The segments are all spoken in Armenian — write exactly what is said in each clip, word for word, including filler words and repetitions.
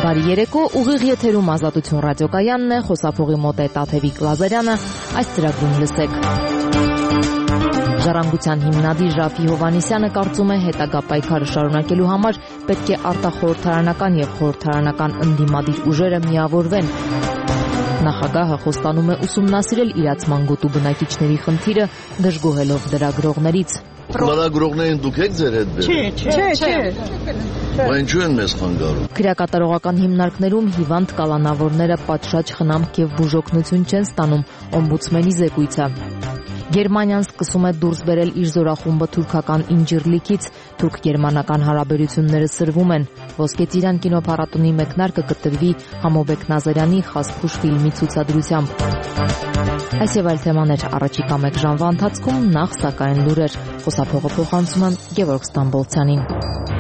Բարի երեկո, ուղիղ եթերում Ազատություն ռադիոկայանն է, խոսափողի մոտ է Տաթևիկ Լազարյանը, այս ծրագրում լսեք։ Ժառանգության հիմնադիր Ռաֆի Հովհաննիսյանը կարծում է, հետագա պայքարը շարունակելու համար պետք է արտախորհրդարանական եւ խորհրդարանական ընդդիմադիր ուժերը միավորվեն։ Նախագահը խոստանում է ուսումնասիրել իրացման գոտու բնակիչների խնդիրը, դժգոհելով լրագրողներից։ Լրագրողներին դուք եք ձեր հետ բերել։ Չէ, չէ, չէ։ Ինչու են մեզ խանգարում։ Քրեակատարողական հիմնարկներում հիվանդ կալանավորները պատշաճ խնամք եւ բուժօգնություն չեն ստանում, օմբուդսմենի զեկույցը։ Գերմանիան սկսում է դուրս բերել իր զորախումբը թուրքական Ինջիրլիքից, թուրք-գերմանական հարաբերությունները սրվում են։ Ոսկե ծիրան կինոփառատոնի մեկնարկը կտրվի Համոբեկ Նազարյանի «Խասփուշ» ֆիլմի ցուցադրությամբ։ Այս եւ այլ թեմաներ առաջիկա մեկ ժամվա ընթացքում, նախ սակայն լուրեր։ Խոսափողը փոխանցում եմ Գևորգ Ստամբոլցյանին։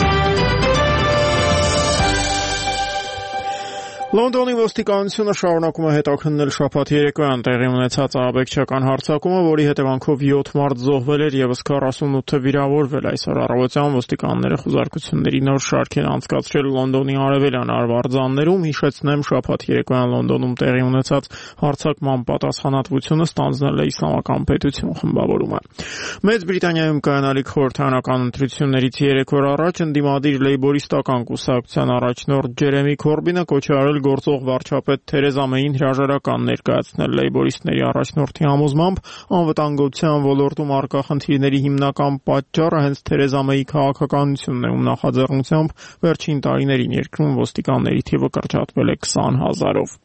Լոնդոնի ոստիկանությունը շարունակում է հետաքննել շաբաթ երեկոյան տեղի ունեցած ահաբեկչական հարձակումը, որի հետևանքով յոթ մարդ զոհվել էր եւս քառասունութը վիրավորվել։ Այսօր առավոտյան ոստիկանները խուզարկությունների նոր շարք են անցկացրել Լոնդոնի արևելյան արվարձաններում։ Հիշեցնեմ, շաբաթ երեկոյան Լոնդոնում տեղի ունեցած հարձակման պատասխանատվությունը ստանձնել է Իսլամական պետություն խմբավորումը։ Մեծ Բրիտանիայում կայանալիք խորհրդարանական ընտրություններից երեք օր առաջ ընդդիմադիր լեյբորիստական կուսակցության առաջնորդ Ջերեմի Քորբինը կոչ է արել գործող վարչապետ Թերեզա Մեյին հրաժարական ներկայացնել լեյբորիստների առաջնորդի համոզմամբ, անվտանգության ոլորտում առկա խնդիրների հիմնական պատճառը հենց Թերեզա Մեյի քաղաքականությունն է, ում նախաձեռնությամբ վերջին տարիներին երկրում ոստիկանների թիվը կրճատվել է քսան հազարով։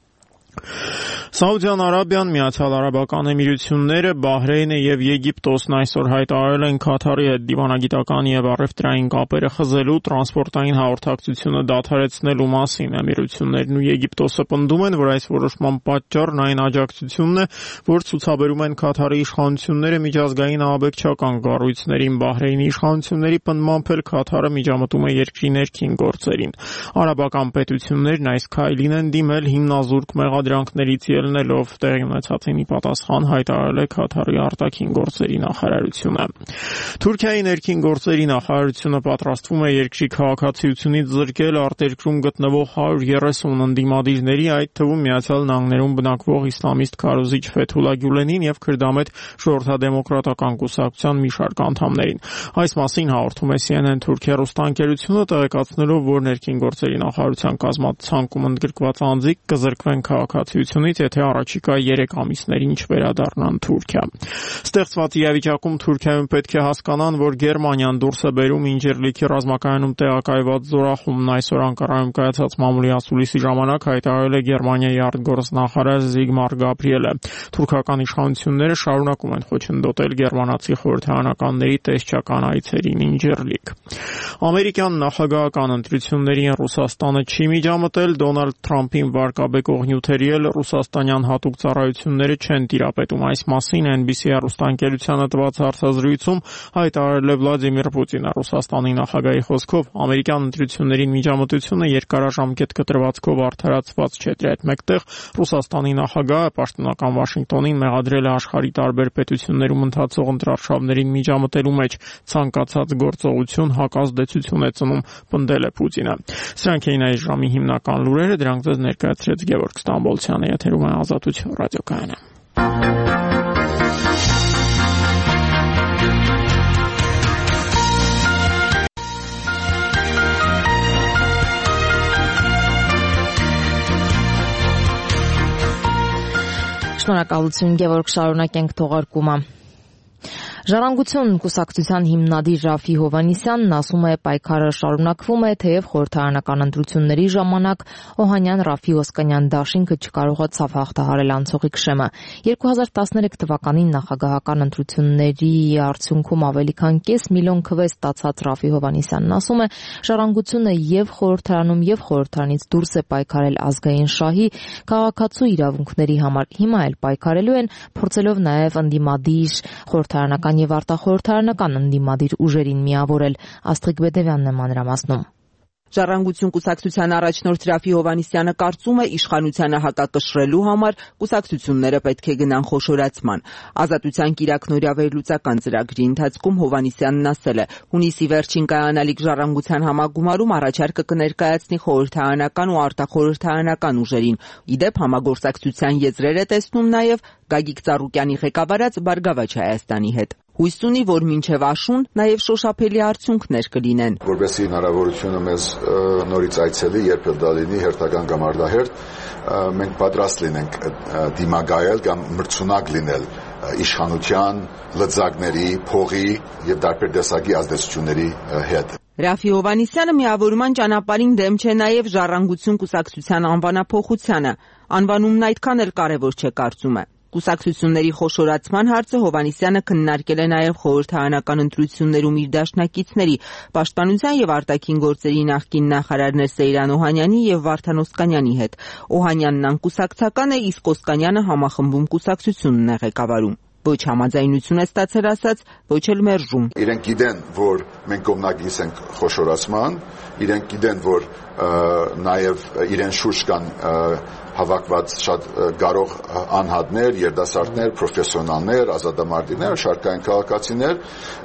Սաուդյան Արաբիան, Միացյալ Արաբական Էմիրությունները, Բահրեյնը եւ Եգիպտոսն այսօր հայտարարել են Քաթարի հետ դիվանագիտական եւ առևտրային կապերը խզելու, տրանսպորտային հաղորդակցությունը դադարեցնելու մասին։ Էմիրություններն ու Եգիպտոսը պնդում են, որ այս որոշման պատճառն այն աջակցությունն է, որ ցուցաբերում են Քաթարի իշխանությունները միջազգային ահաբեկչական կառույցներին։ Բահրեյնի իշխանությունների պնդմամբ էլ Քաթարը միջամտում է երկրի ներքին գործերին։ Արաբական պետություններն այս քայլին են դիմել հիմնազուրկ մեղադրանքներից ելնելով, տեղի ունեցածին ի պատասխան հայտարարել է Քաթարի արտաքին գործերի նախարարությունը։ Թուրքիայի ներքին գործերի նախարարությունը պատրաստվում է երկրի քաղաքացիությունից զրկել արտերկրում գտնվող հարյուր երեսուն ընդդիմադիրների, այդ թվում Միացյալ Նահանգներում բնակվող իսլամիստ քարոզիչ Ֆեթուլա Գյուլենին եւ քրդամետ ժողովրդադեմոկրատական կուսակցության մի շարք անդամներին։ Այս մասին հաղորդում է C N N Թուրքիա հեռուստաընկերությունը, տեղեկացնելով, որ ներքին գործերի նախարարության կազմացանկում ընդգրկված անձիկ կզրկվեն քաղաքացիությունից, եթե առաջիկա երեք ամիսներին չվերադառնան Թուրքիա։ Ստեղծված իրավիճակում Թուրքիայում պետք է հասկանան, որ Գերմանիան դուրս է բերում Ինջիրլիքի ռազմակայանում տեղակայված զորախումբն։ Այսօր Անկարայում կայացած մամուլի ասուլիսի ժամանակ հայտարարել է Գերմանիայի արտգործնախարար Զիգմար Գաբրիելը։ Թուրքական իշխանությունները շարունակում են խոչընդոտել գերմանացի խորհրդարանականների տեսչական այցերին Ինջիրլիք։ Ամերիկյան նախագահական ընտրություններին Ռուսաստանը չի միջամտել, Դոնալդ Թրամփին վարկաբեկող նյութերի էլ ռուսաստանյան հատուկ ծառայությունները չեն տիրապետում։ Այս մասին N B C հեռուստաընկերությանը տված հարցազրույցում հայտարարել է Վլադիմիր Պուտինը։ Ռուսաստանի նախագահի խոսքով ամերիկյան ընտրություններին միջամտությունը երկարաժամկետ կտրվածքով արդարացված չէ։ Դրա հետ մեկտեղ Ռուսաստանի նախագահը պաշտոնական Վաշինգտոնին մեղադրել է աշխարհի տարբեր պետություններում ընթացող ընտրարշավներին միջամտելու մեջ ցանկացած գործողություն հակազդեցություն է ծնում, պնդել է Պուտինը։ Սրանք էին այս ժամի հիմնական լուրերը, դրանք ձեզ ներկայացրեց Գևորգ Ստամբոլցյանը, եթերում է Ազատություն ռադիոկայանը։ Շնորհակալություն Գևորգ, շարունակենք թողարկումը։ Ժառանգություն կուսակցության հիմնադիր Ռաֆի Հովհաննիսյանն ասում է, պայքարը շարունակվում է, թեև խորհրդարանական ընտրությունների ժամանակ Օհանյան Ռաֆի Օսկանյան դաշինքը չկարողացավ հաղթահարել անցողիկ շեմը։ երկու հազար տասներեք թվականին նախագահական ընտրությունների արդյունքում ավելի քան կես միլիոն քվե ստացած Ռաֆի Հովհաննիսյանն ասում է, ժառանգությունը եւ խորհրդարանում եւ խորհրդարանից դուրս է պայքարել ազգային շահի, քաղաքացու իրավունքների համար։ Հիմա էլ պայքարելու են, փորձելով նաեւ ընդդիմադիր խորհրդարանական եւ արտախորհրդարանական ընդդիմադիր ուժերին միավորել։ Աստղիկ Բեդևյանն է մանրամասնում։ Ժառանգություն կուսակցության առաջնորդ Ռաֆի Հովհաննիսյանը կարծում է, իշխանությանը հակակշռելու համար կուսակցությունները պետք է գնան խոշորացման։ Ազատության կիրակնօրյա վերլուծական ծրագրի ընթացքում Հովհաննիսյանն ասել է, հունիսի վերջին կայանալիք Ժառանգության համագումարում առաջարկը կներկայացնի խորհրդարանական ու արտախորհրդարանական ուժերին։ Ի դեպ, համագործակցության եզրեր է տեսնում նաև Գագիկ Ծառուկյանի ղեկավարած Բարգավաճ Հայաստանի հետ։ Հույս ունի, որ մինչև աշուն նաև շոշափելի արդյունքներ կլինեն։ Որպեսզի հնարավորությունը մեզ նորից այցելի, երբ էլ դա լինի հերթական կամ արդահերթ, մենք պատրաստ լինենք դիմագայել կամ մրցունակ լինել իշխանության, լծակների, փողի եւ տարբեր տեսակի ազդեցությունների հետ։ Ռաֆի Հովհաննիսյանը միավորման ճանապարհին դեմ չէ նաև Ժառանգություն կուսակցության անվանափոխությանը։ Անվանումն այդքան էլ կարևոր չէ, կարծում է։ Կուսակցությունների խոշորացման հարցը Հովհաննիսյանը քննարկել է նաև խորհրդարանական ընտրություններում իր դաշնակիցների Պաշտպանության եւ արտաքին գործերի նախկին նախարարներ Սեյրան Օհանյանի եւ Վարդան Օսկանյանի հետ։ Օհանյանն անկուսակցական է, իսկ Օսկանյանը համախմբում կուսակցությունն է ղեկավարում։ Ոչ համաձայնություն է ստացել ասած, ոչ էլ մերժում։ Իրենք գիտեն, որ մենք կողմնակից ենք խոշորացման, իրենք գիտեն, որ նաև իրեն շուրջ կան հավաքված շատ կարող անհատներ, երիտասարդներ, պրոֆեսիոնալներ, ազատամարտիկներ, շարքային քաղաքացիներ,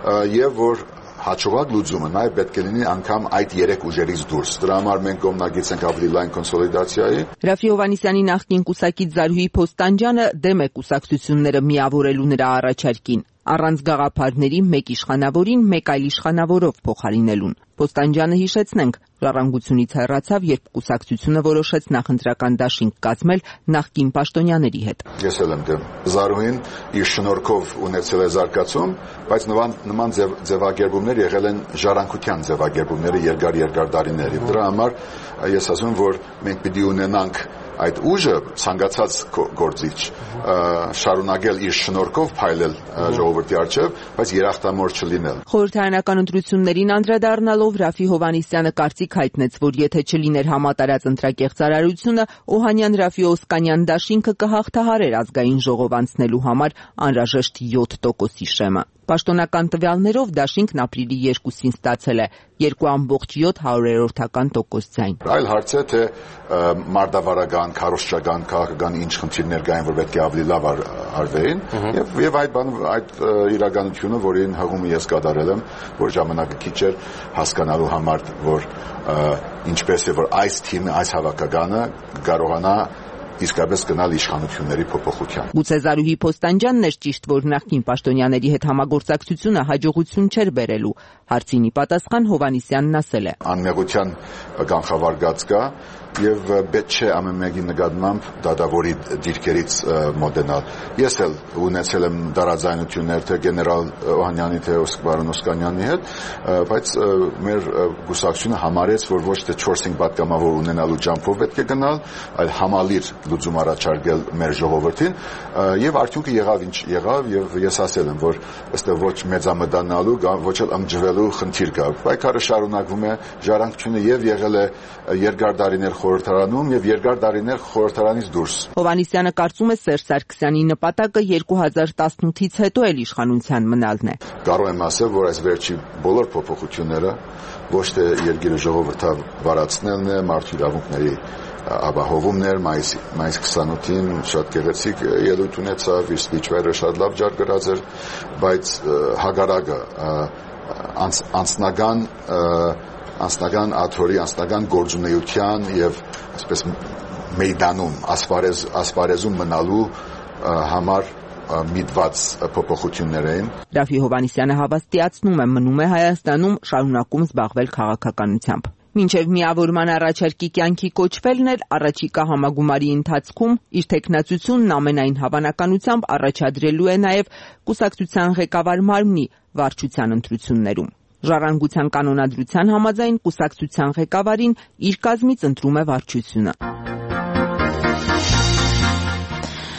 եւ որ հաջողակ լուծումը նաև պետք է լինի անգամ այդ երեք ուժերից դուրս։ Դրա համար մենք կողմնակից ենք ավելի լայն կոնսոլիդացիայի։ Ռաֆի Հովհաննիսյանի նախկին կուսակից Զարուհի Փոստանջյանը դեմ է կուսակցությունները միավորելու նրա առաջարկին։ Առանց գաղափարների մեկ իշխանավորին մեկ այլ իշխանավորով փոխարինելուն։ Փոստանջյանը հիշեցնենք, Ժառանգությունից հեռացավ, երբ կուսակցությունը որոշեց նախընտրական դաշինք կազմել նախկին պաշտոնյաների հետ։ Ես էլ եմ դեմ։ Զարուհին իր շնորհքով ունեցել է զարգացում, բայց նման նման ձևակերպումներ եղել են ժառանգության ձևակերպումները երկար-երկար տարիների։ Դրա համար ես ասում եմ, որ մենք պիտի ունենանք այդ ուժը ցանկացած գործիչ շարունակել իր շնորհքով փայլել ժողովրդի առջև, բայց երախտամոռ չլինել։ Խորհրդարանական ընտրություններին անդրադառնալով Ռաֆի Հովհաննիսյանը կարծիք հայտնեց, որ եթե չլիներ համատարած ընտրակեղծարարությունը, Օհանյան-Ռաֆի Օսկանյան դաշինքը կհաղթահարեր ազգային ժողով անցնելու համար անհրաժեշտ յոթ տոկոսի շեմը։ Պաշտոնական տվյալներով դաշինքն ապրիլի երկուսին ստացել է երկու կόμμα յոթ հարյուրերորդական տոկոս ձայն։ Այլ հարց է, թե մարտավարական, քարոզչական, քաղաքական ինչ խնդիրներ կային, որ պետք է ավելի լավ արվեին, եւ եւ այդ բան այդ իրականությունը, որին հղումը ես կատարել եմ, որ ժամանակը քիչ էր հասկանալու համար, որ ինչպես է որ այս թիմը, այս հավաքականը կարողանա իսկապես գնալ իշխանությունների փոփոխության։ Գուցե Զարուհի Փոստանջյանն էր ճիշտ, որ նախկին պաշտոնյաների հետ համագործակցությունը հաջողություն չէր բերելու։ Հարցին ի պատասխան Հովհաննիսյանն ասել է. Անմեղության կանխավարկած կա եւ պետք չէ ամեն մեկի նկատմամբ դատավորի դիրքերից մոտենալ։ Ես էլ ունեցել եմ դարաձայնություններ թե գեներալ Օհանյանի թե Բարոն Օսկանյանի հետ, բայց մեր գուսակցությունը համարեց, որ ոչ թե չորս-հինգ պատգամավոր ունենալու ջամփով պետք է գնալ, այլ համալիր լուծում առաջարկել մեր ժողովրդին եւ արդյունքը եղավ ինչ եղավ եւ ես ասել եմ, որ ըստեղ ոչ մեծամտանալու ոչ էլ ըմջվելու խնդիր կա։ Պայքարը շարունակվում է, ժառանգությունը եւ եղել է երկար տարիներ խորհրդարանում եւ երկար տարիներ խորհրդարանից դուրս։ Հովհաննիսյանը կարծում է Սերժ Սարգսյանի նպատակը երկու հազար տասնութից հետո էլ իշխանության մնալն է։ Կարող եմ ասել, որ այս վերջի բոլոր փոփոխությունները ոչ թե երկիրը ժողովրդավարացնելն է, մարդու իրավունքների ապահովումներ, մայիս մայիս քսանութին շատ գեղեցիկ ելույթ ունեցավ, իր սպիչերը շատ լավ ջար գրած էր, բայց հագարակը անձնական անձնական աթորի, անձնական գործունեության եւ այսպես մեյդանում ասպարեզ ասպարեզում մնալու համար միտված փոփոխություններ էին։ Ռաֆի Հովհաննիսյանը հավաստիացնում է, մնում է Հայաստանում, շարունակում զբաղվել քաղաքականությամբ։ Մինչև միավորման առաջարկի կյանքի կոչվելն էլ առաջիկա համագումարի ընթացքում իր թեկնածությունն ամենայն հավանականությամբ առաջադրելու է նաև կուսակցության ղեկավար մարմնի վարչության ընտրություններում։ Ժառանգության կանոնադրության համաձայն կուսակցության ղեկավարին իր կազմից ընտրում է վարչությունը։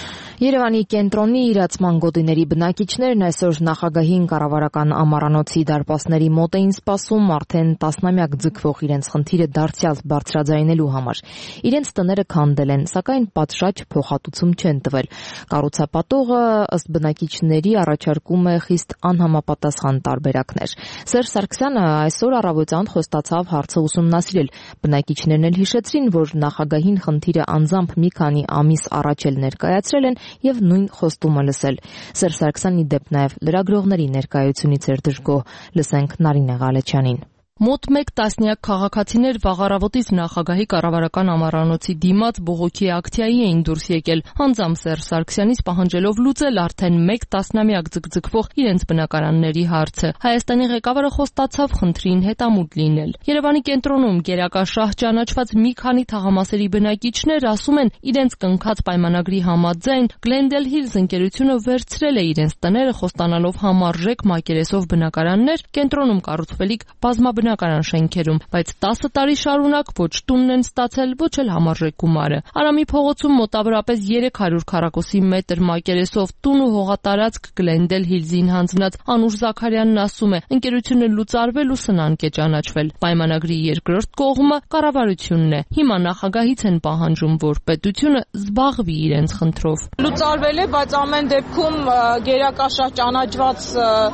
Երևանի կենտրոնի իրացման գոտիների բնակիչներն այսօր նախագահին կառավարական ամառանոցի դարպասների մոտ էին սպասում արդեն տասնամյակ ձգվող իրենց խնդիրը դարձյալ բարձրաձայնելու համար։ Իրենց տները քանդել են, սակայն պատշաճ փոխհատուցում չեն տվել։ Կառուցապատողը ըստ բնակիչների առաջարկում է խիստ անհամապատասխան տարբերակներ։ Սերժ Սարգսյանը այսօր առավոտյան խոստացավ հարցը ուսումնասիրել։ Բնակիչներն էլ հիշեցրին, որ նախագահին խնդիրը անձամբ մի քանի ամիս առաջ էլ ներկայացրել են եւ նույն խոստումը լսել։ Սերժ Սարգսյանի դեպ նաեւ լրագրողների ներկայությունից էր դժգոհ։ Լսենք Նարինե Ղալեչյանին։ Մոտ մեկ տասնյակ քաղաքացիներ վաղ առավոտից նախագահի կառավարական ամառանոցի դիմաց բողոքի ակցիայի էին դուրս եկել, անձամբ Սերժ Սարգսյանից պահանջելով լուծել արդեն մեկ տասնամյակ ձգձգվող իրենց բնակարանների հարցը։ Հայաստանի ղեկավարը խոստացավ խնդրին հետամուտ լինել։ Երևանի կենտրոնում գերակա շահ ճանաչված մի քանի թաղամասերի բնակիչներ ասում են, իրենց կնքած պայմանագրի համաձայն Glendale Hills ընկերությունը վերցրել է իրենց տները խոստանալով համարժեք մակերեսով բնակարաններ կենտրոնում կառուցվելիք բազմաբնակ շենքերում, բայց տասը տարի շարունակ ոչ տունն են ստացել, ոչ էլ համարժեք գումարը։ Արամի փողոցում մոտավորապես երեք հարյուր քառակուսի մետր մակերեսով տուն ու հողատարածք Glendale Hills-ին հանձնած Անուշ Զաքարյանն ասում է, ընկերությունը լուծարվել ու սնանկ է ճանաչվել։ Պայմանագրի երկրորդ կողմը կառավարությունն է։ Հիմա նախագահից են պահանջում, որ պետությունը զբաղվի իրենց խնդրով։ Լուծարվել է, բայց ամեն դեպքում գերակաշահ ճանաչված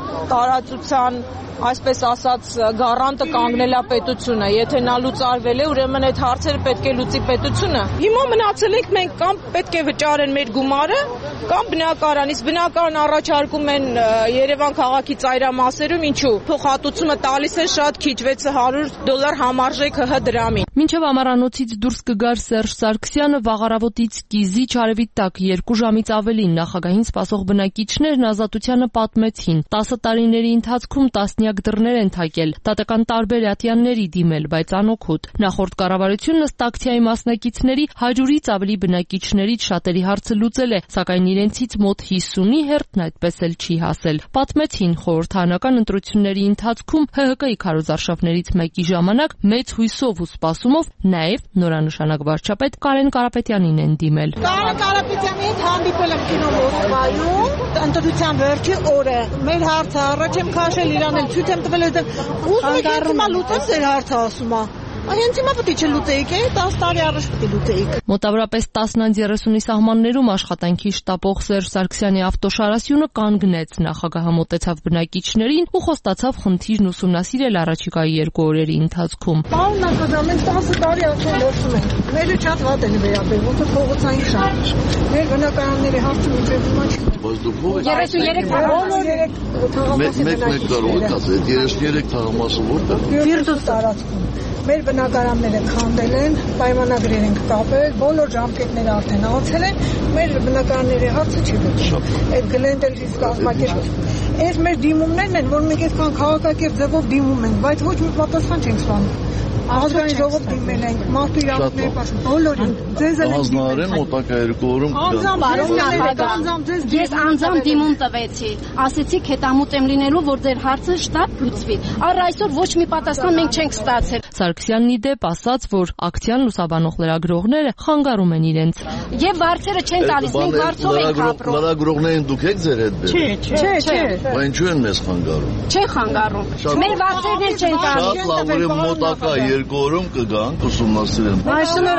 տարածության այսպես ասած գարանտը կանգնել է պետությունը։ Եթե նա լուծարվել է, ուրեմն այդ հարցերը պետք է լուծի պետությունը։ Հիմա մնացել ենք մենք կամ պետք է վճարեն մեր գումարը, կամ բնակարանից բնակարան առաջարկում են Երևան քաղաքի ծայրամասերում, ինչու փոխհատուցումը տալիս են շատ քիչ վեց հարյուր դոլար համարժեք ՀՀ դրամին։ Մինչև ամառանոցից դուրս կգար Սերժ Սարգսյանը վաղարավոտից կիզի չարևի տակ երկու ժամից ավելին նախագահին սպասող բնակիչներն Ազատությանը պատմեցին։ տասը տարիների ընթացքում տասնյակ դռներ են թակել, դատական տարբեր ատյանների դիմել, բայց անօգուտ։ Նախորդ կառավարությունն ըստ ակցիայի մասնակիցների հաջորից ավելի բնակիչներից շատերի հարցը լուծել է, սակայն իրենցից մոտ հիսունի հերթն այդպես էլ չի հասել։ Պատմեցին խորհրդարանական ընտրությունների ընթացքում ՀՀԿ-ի քարոզարշավներից մեկի ժամանակ մեծ հույսով ու սպասումով նաև նորանշանակ վարչապետ Կարեն Կարապետյանին են դիմել։ Կարեն Կարապետյանի հետ հանդիպել եմ կինո Մոսկվայում, ընտրության վերջի օրը։ Մեր հարցը առաջ եմ քաշել, իրան էլ ցույց եմ տվել, ուզում եք հիմա լուծել ձեր հարցը, ասում է։ Հենց հիմա պետք է չլուծեիք, տասը տարի առաջ պետք է լուծեիք։ Մոտավորապես տասնից երեսունի սահմաններում աշխատանքի շտապող Սերժ Սարգսյանի ավտոշարասյունը կանգնեց, նախագահը մոտեցավ բնակիչներին ու խոստացավ խնդիրն ուսումնասիրել առաջիկայի երկու օրերի ընթացքում։ Պարոն նախագահ, մենք տասը տարի արդեն լսում ենք։ Մերը շատ վատ են վերաբերվում, ոնց փողոցային շարժ։ Մեր բնակարանների հարցը միջև հիմա չի։ Բայց դուք ո՞վ եք։ երեսունյերեք թաղամասի Մեկ-մեկ կարող եք ասել, երեսունյերեք թաղամասը որտե՞ղ։ Ֆիրդուս տարածքում։ Մեր բնակարանները քանդել են, պայմանագրեր են կապել, բոլոր ժամկետները արդեն անցել են, մեր բնակարանների հարցը չի լուծվում։ Այդ Glendale Hills կազմակերպ։ Այս մեր դիմումներն են, որ մենք այսքան քաղաքակիրթ ձևով դիմում ենք, բայց ոչ մի պատասխան չենք ստանում։ Ազգային ժողով դիմել ենք, մարդու իրավունքների պաշտպան, բոլորին, ձեզ էլ ենք դիմել։ Մոտակա երկու օրում Ես անձամբ դիմում տվեցի, ասեցիք հետամուտ եմ լինելու, որ ձեր հարցը շտապ լուծվի։ Առ այսօր ոչ մի պատասխան մենք չենք ստացել։ Սարգսյանն ի դեպ ասաց, որ ակցիան լուսաբանող լրագրողները խանգարում են իրենց։ Եվ վարձերը չեն տալիս, մենք վարձով ենք ապրում։ Լրագրողներին դուք եք ձեր հետ բերում։ Չէ, չէ։ Բայց ինչու են մեզ խանգարում։ Չեն խանգարում։ Մեր վարձերն էլ չեն տալիս։ Շատ լավ, ուրեմն մոտակա երկու օրում կգանք ուսումնասիրենք։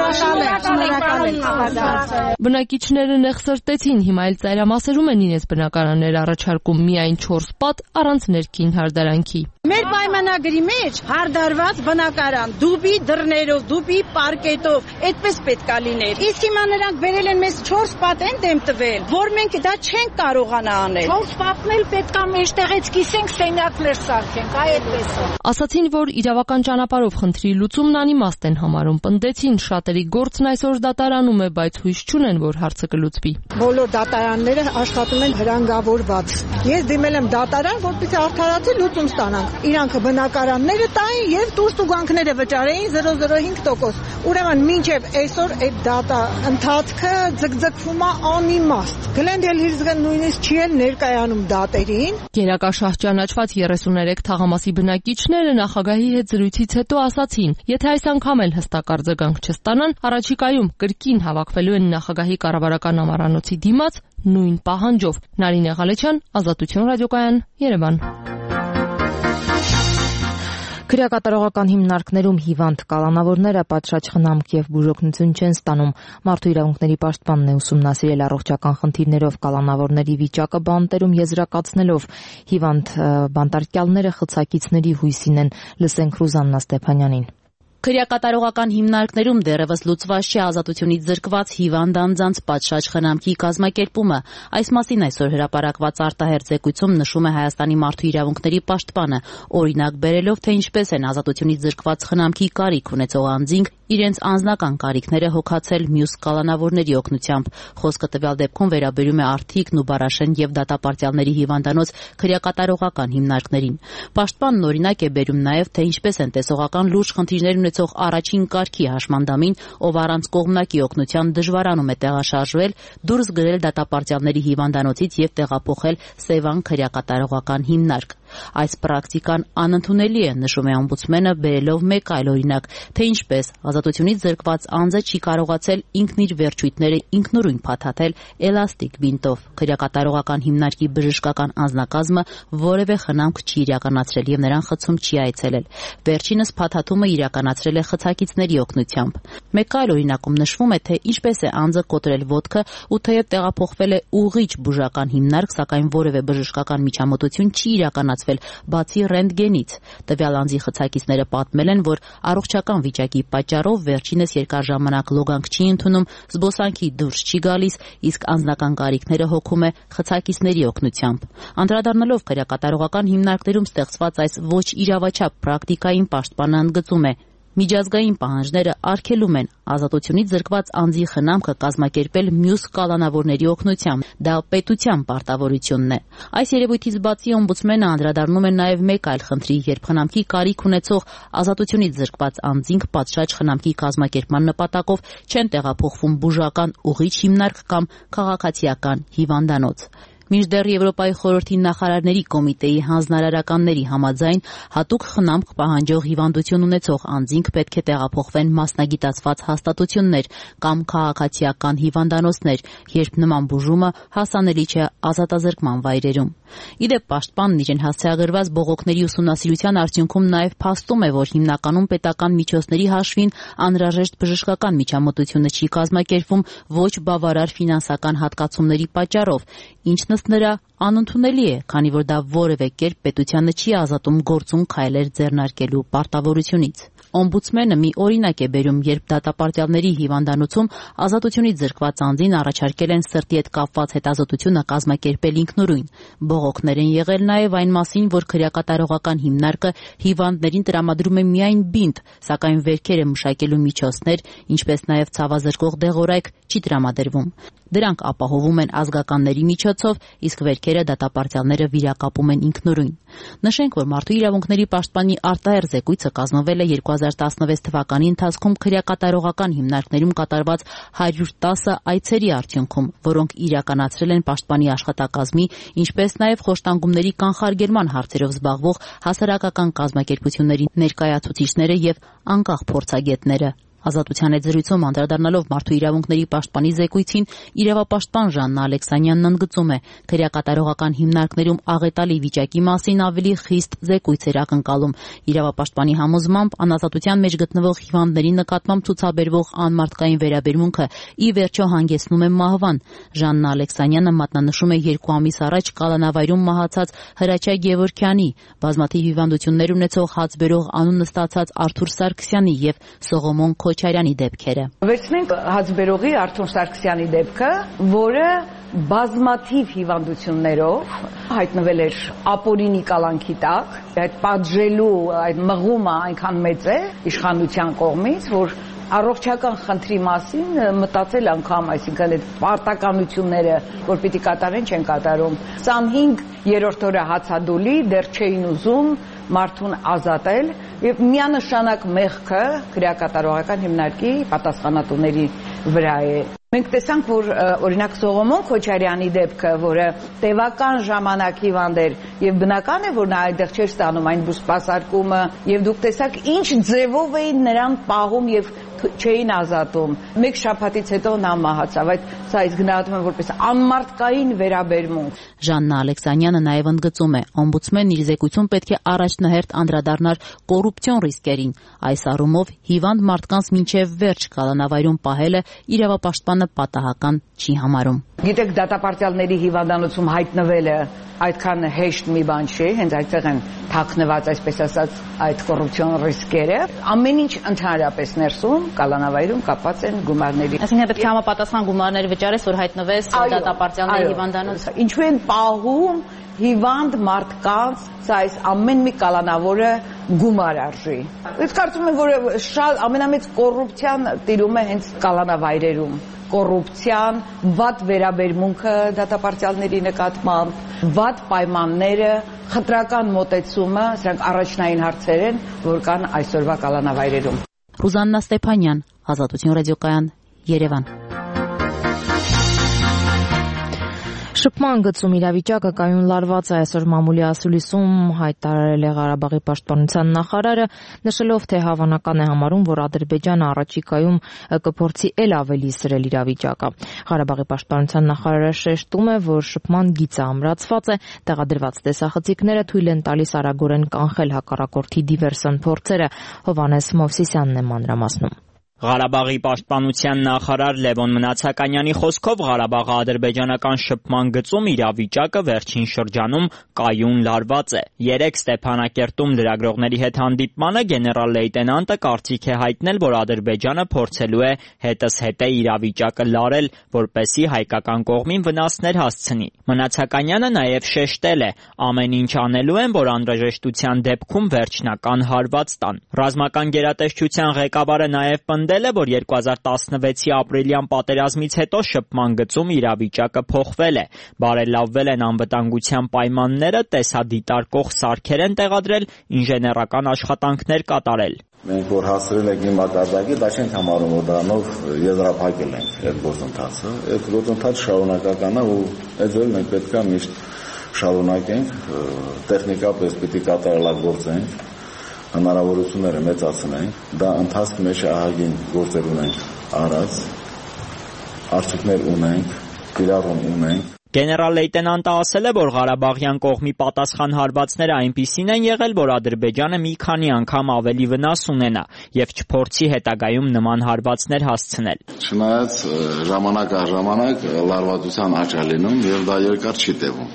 Բնակիչները նեղսրտեցին, հիմա էլ ծայրամասերում են իրենց բնակարաններ առաջարկում միայն չորս պատ առանց ներքին հարդարանքի։ Մեր պայմանագրի մեջ հարդարված բնակարան, դուբի դռներով, դուբի պարկետով, այդպես պետք է լիներ։ Իսկ հիմա նրանք վերել են մեզ չորս պատ են դեմ տվել, որ մենք դա չենք կարողանա անել։ չորս պատն էլ պետք է մեջտեղից կիսենք, սենյակներ սարքենք, այ այդպես է։ Ասացին, որ իրավական ճանապարհով խնդրի լուծումն անիմաստ են համարում, պնդեցին շատերի գործն այսօր դատարանում է, բայց հույս չունեն, որ հարցը կլուծվի։ Բոլոր դատարանները աշխատում են հրանգավորված։ Ես դիմել եմ դատարան, որպեսզի արդարացի լուծում ստանանք։ Իրանքը բնակարանները տային եւ տուժտուգանքները վճարեին զրո զրո հինգ տոկոս։ Ուրեմն մինչեւ այսօր այդ դատա ընթացքը ձգձգվում է անիմաստ։ Glendale Hills-ը նույնիսկ չի էլ ներկայանում դատերին։ Գերակա շահ ճանաչված երեսուներեք թաղամասի բնակիչները նախագահի հետ զրույցից հետո ասացին, եթե այս անգամ էլ հստակ արձագանք չստանան, առաջիկայում կրկին հավաքվելու են նախագահի կառավարական ամառանոցի դիմաց նույն պահանջով։ Նարինե Ղալեչյան, Ազատություն ռադիոկայան, Երևան։ Քրեակատարողական հիմնարկներում հիվանդ կալանավորները պատշաճ խնամք եւ բուժօգնություն չեն ստանում։ Մարդու իրավունքների պաշտպանն է ուսումնասիրել առողջական խնդիրներով կալանավորների վիճակը բանտերում եզրակացնելով հիվանդ բանտարկյալները խցակիցների հույսին են։ Լսենք Ռուզաննա Ստեփանյանին։ Քրեակատարողական հիմնարկներում դեռևս լուծված չէ ազատությունից զրկված հիվանդ անձանց պատշաճ խնամքի կազմակերպումը։ Այս մասին այսօր հրապարակված արտահերթ զեկույցում նշում է Հայաստանի մարդու իրավունքների պաշտպանը, օրինակ բերելով, թե ինչպես են ազատությունից զրկված խնամքի կարիք ունեցող անձինք իրենց անձնական կարիքները հոգացել մյուս կալանավորների օգնությամբ։ Խոսքը տվյալ դեպքում վերաբերում է Արթիկն ու Բարաշեն եւ դատապարտյալների հիվանդանոց քրեակատարողական հիմնարկներին։ Պաշտպանն օրինակ է բերում նաեւ, թե ինչպես են տեսողական լուրջ խնդիրներ ունեցող առաջին կարգի հաշմանդամին, ով առանց կողմնակի օգնության դժվարանում է տեղաշարժվել, դուրս գրել դատապարտյալների հիվանդանոցից եւ տեղափոխել Սևան քրեակատարողական հիմնարկ։ Այս պրակտիկան անընդունելի է, նշում է օմբուդսմենը, բերելով մեկ այլ օրինակ, թե ինչպես ազատությունից զրկված անձը չի կարողացել ինքն իր վերջույթները ինքնուրույն փաթաթել էլաստիկ բինտով։ Քրեակատարողական հիմնարկի բժշկական անձնակազմը որևէ խնամք չի իրականացրել եւ նրան խցում չի այցելել։ Վերջինս փաթաթումը իրականացրել է խցակիցների օգնությամբ։ Մեկ այլ օրինակում նշվում է, թե ինչպես է անձը կոտրել ոտքը ու թեև տեղափոխվել է ուղիչ բուժական հիմնարկ, սակայն որևէ բժշկական միջամտություն չի իրականացվել բացի ռենտգենից։ Տվյալ անձի խցակիցները պատմել են, որ առողջական վիճակի պատճառով վերջինս երկար ժամանակ լոգանք չի ընդունում, զբոսանքի դուրս չի գալիս, իսկ անձնական կարիքները հոգում է խցակիցների օգնությամբ։ Անդրադառնալով քրեակատարողական հիմնարկներում ստեղծված այս ոչ իրավաչափ պրակտիկային, պաշտպանը ընդգծում է. Միջազգային պահանջները արգելում են ազատությունից զրկված անձի խնամքը կազմակերպել մյուս կալանավորների օգնությամբ։ Դա պետության պարտավորությունն է։ Այս երևույթից բացի օմբուդսմենը անդրադառնում է նաև մեկ այլ խնդրի, երբ խնամքի կարիք ունեցող ազատությունից զրկված անձինք պատշաճ խնամքի կազմակերպման նպատակով չեն տեղափոխվում բուժական ուղիչ հիմնարկ կամ քաղաքացիական հիվանդանոց։ Մինչդեռ Եվրոպայի խորհրդի նախարարների կոմիտեի հանձնարարականների համաձայն հատուկ խնամք պահանջող հիվանդություն ունեցող անձինք պետք է տեղափոխվեն մասնագիտացված հաստատություններ կամ քաղաքացիական հիվանդանոցներ, երբ նման բուժումը հասանելի չէ ազատազրկման վայրերում։ Իդեպ պաշտպանն իրեն հասցեագրված բողոքների ուսումնասիրության արդյունքում նաև փաստում է, որ հիմնականում պետական միջոցների հաշվին անհրաժեշտ բժշկական միջամտությունը չի կազմակերպվում ոչ բավարար ֆինանսական հատկացումների պատճառով, ինչն ըստ նրա անընդունելի է, քանի որ դա որևէ կերպ պետությանը չի ազատում գործուն քայլեր ձեռնարկելու պարտավորությունից։ Օմբուդսմենը մի օրինակ է բերում, երբ դատապարտյալների հիվանդանոցում ազատությունից զրկված անձին առաջարկել են սրտի հետ կապված հետազոտությունը կազմակերպել ինքնուրույն։ Բողոքներ են եղել նաև այն մասին, որ քրեակատարողական հիմնարկը հիվանդներին տրամադրում է միայն բինտ, սակայն վերքերը մշակելու միջոցներ, ինչպես նաև ցավազրկող դեղորայք չի տրամադրվում։ Դրանք ապահովում են ազգականների միջոցով, իսկ վերքերը դատապարտյալները վիրակապում են ինքնուրույն։ Նշենք, որ մարդու իրավունքների պաշտպանի արտահերթ զեկույցը կազմվել է երկու հազար տասնվեց թվականի ընթացքում քրեակատարողական հիմնարկներում կատարված հարյուր տասը այցերի արդյունքում, որոնք իրականացրել են պաշտպանի աշխատակազմի, ինչպես նաև խոշտանգումների կանխարգելման հարցերով զբաղվող հասարակական կազմակերպությունների ներկայացուցիչները եւ անկախ փորձագետները։ Ազատության հետ զրույցում անդրադառնալով մարդու իրավունքների պաշտպանի զեկույցին, իրավապաշտպան Ժաննա Ալեքսանյանն ընդգծում է, քրեակատարողական հիմնարկներում աղետալի վիճակի մասին ավելի խիստ զեկույց էր ակնկալում։ Իրավապաշտպանի համոզմամբ անազատության մեջ գտնվող հիվանդների նկատմամբ ցուցաբերվող անմարդկային վերաբերմունքը ի վերջո հանգեցնում է մահվան։ Ժաննա Ալեքսանյանը մատնանշում է երկու ամիս առաջ կալանավայրում մահացած Հրաչյա Գևորգյանի, բազմաթիվ հիվանդություններ ունեցող հացբերող անունը ստացած Արթուր Սարգսյանի եւ Սողոմոն Քոչարյանի դեպքերը։ Վերցնենք հացբերողի Արթուր Սարգսյանի դեպքը, որը բազմաթիվ հիվանդություններով հայտնվել էր ապօրինի կալանքի տակ։ Այդ պատժելու, այդ մղումը այնքան մեծ է իշխանության կողմից, որ առողջական խնդրի մասին մտածել անգամ, այսինքն այդ պարտականությունները, որ պիտի կատարեն, չեն կատարում։ քսանհինգ երրորդ օրը հացադուլի դեռ չէին ուզում մարդուն ազատել եւ միանշանակ մեղքը քրեակատարողական հիմնարկի պատասխանատուների վրա է։ Մենք տեսանք, որ օրինակ Սողոմոն Քոչարյանի դեպքը, որը տևական ժամանակ հիվանդ էր եւ բնական է, որ նա այդտեղ չէր ստանում այն բուսպասարկումը, եւ դուք տեսաք ինչ ձևով էին նրան պահում եւ չէին ազատում։ Մեկ շաբաթից հետո նա մահացավ, այդ սա իսկ գնահատում եմ որպես անմարդկային վերաբերմունք։ Ժաննա Ալեքսանյանը նաև ընդգծում է, օմբուդսմենն իր զեկույցում պետք է առաջնահերթ անդրադառնար կոռուպցիոն ռիսկերին։ Այս առումով հիվանդ մարդկանց մինչև վերջ կալանավայրում պահելը իրավապաշտպանը պատահական չի համարում։ Գիտեք, դատապարտյալների հիվանդանոցում հայտնվելը այդքան հեշտ մի բան չէ, հենց այդտեղ են թաքնված, այսպես ասած, այդ կոռուպցիոն ռիսկերը։ Ամեն ինչ ընդհանրապես ներսում կալանավայրում կապված են գումարների։ Այսինքն պետք է համապատասխան գումարներ վճարես, որ հայտնվես դատապարտյալների հիվանդանոցում։ Ինչու են պահում հիվանդ մարդկանց, սա այս ամեն մի կալանավորը գումար արժի։ Ես կարծում եմ, որ շատ ամենամեծ կոռուպցիան տիրում է հենց կալանավայրերում։ Կոռուպցիան, վատ վերաբերմունքը դատապարտյալների նկատմամբ, վատ պայմանները, խտրական մոտեցումը, սրանք առաջնային հարցեր են, որ կան այսօրվա կալանավայրերում։ Ռուզաննա Ստեփանյան, Ազատություն ռադիոկայան, Երևան։ Շփման գծում իրավիճակը կայուն լարված է, այսօր մամուլի ասուլիսում հայտարարել է Ղարաբաղի պաշտպանության նախարարը, նշելով, թե հավանական է համարում, որ Ադրբեջանը առաջիկայում կփորձի էլ ավելի սրել իրավիճակը։ Ղարաբաղի պաշտպանության նախարարը շեշտում է, որ շփման գիծը ամրացված է, տեղադրված տեսախցիկները թույլ են տալիս արագորեն կանխել հակառակորդի դիվերսիոն փորձերը։ Հովհաննես Մովսիսյանն է մանրամասնում։ Ղարաբաղի պաշտպանության նախարար Լևոն Մնացականյանի խոսքով Ղարաբաղի ադրբեջանական շփման գծում իրավիճակը վերջին շրջանում կայուն լարված է։ Երեկ Ստեփանակերտում լրագրողների հետ հանդիպմանը գեներալ լեյտենանտը կարծիք է հայտնել, որ Ադրբեջանը փորձելու է հետզհետե իրավիճակը լարել, որպեսզի հայկական կողմին վնասներ հասցնի։ Մնացականյանը նաև շեշտել է, ամեն ինչ անելու են, որ անհրաժեշտության դեպքում վերջնական հարված տան։ Ռազմական գերատեսչության ղեկավարը նաև պնդել է, որ երկու հազար տասնվեցի ապրիլյան պատերազմից հետո շփման գծում իրավիճակը փոխվել է, բարելավվել են անվտանգության պայմանները, տեսադիտարկող սարքեր են տեղադրել, ինժեներական աշխատանքներ կատարել։ Մենք որ հասրել ենք մի մակարդակի, դա չենք համարում, որ դրանով եզրափակել ենք այդ գործընթացը։ Այդ գործընթացը շարունակական է ու այդ ձևով մենք պետք է միշտ շարունակենք, տեխնիկապես պիտի կատարելագործենք, հնարավորությունները մեծացնենք, դա ընթացքի մեջ ահագին գործեր ունենք արած, արդյունքներ ունենք, կիրառում ունենք։ Գեներալ լեյտենանտը ասել է, որ Ղարաբաղյան կողմի պատասխան հարվածները այնպիսին են եղել, որ Ադրբեջանը մի քանի անգամ ավելի վնաս ունենա եւ չփորձի հետագայում նման հարվածներ հասցնել։ Չնայած ժամանակ առ ժամանակ լարվածության աճ է լինում եւ դա երկար չի տևում։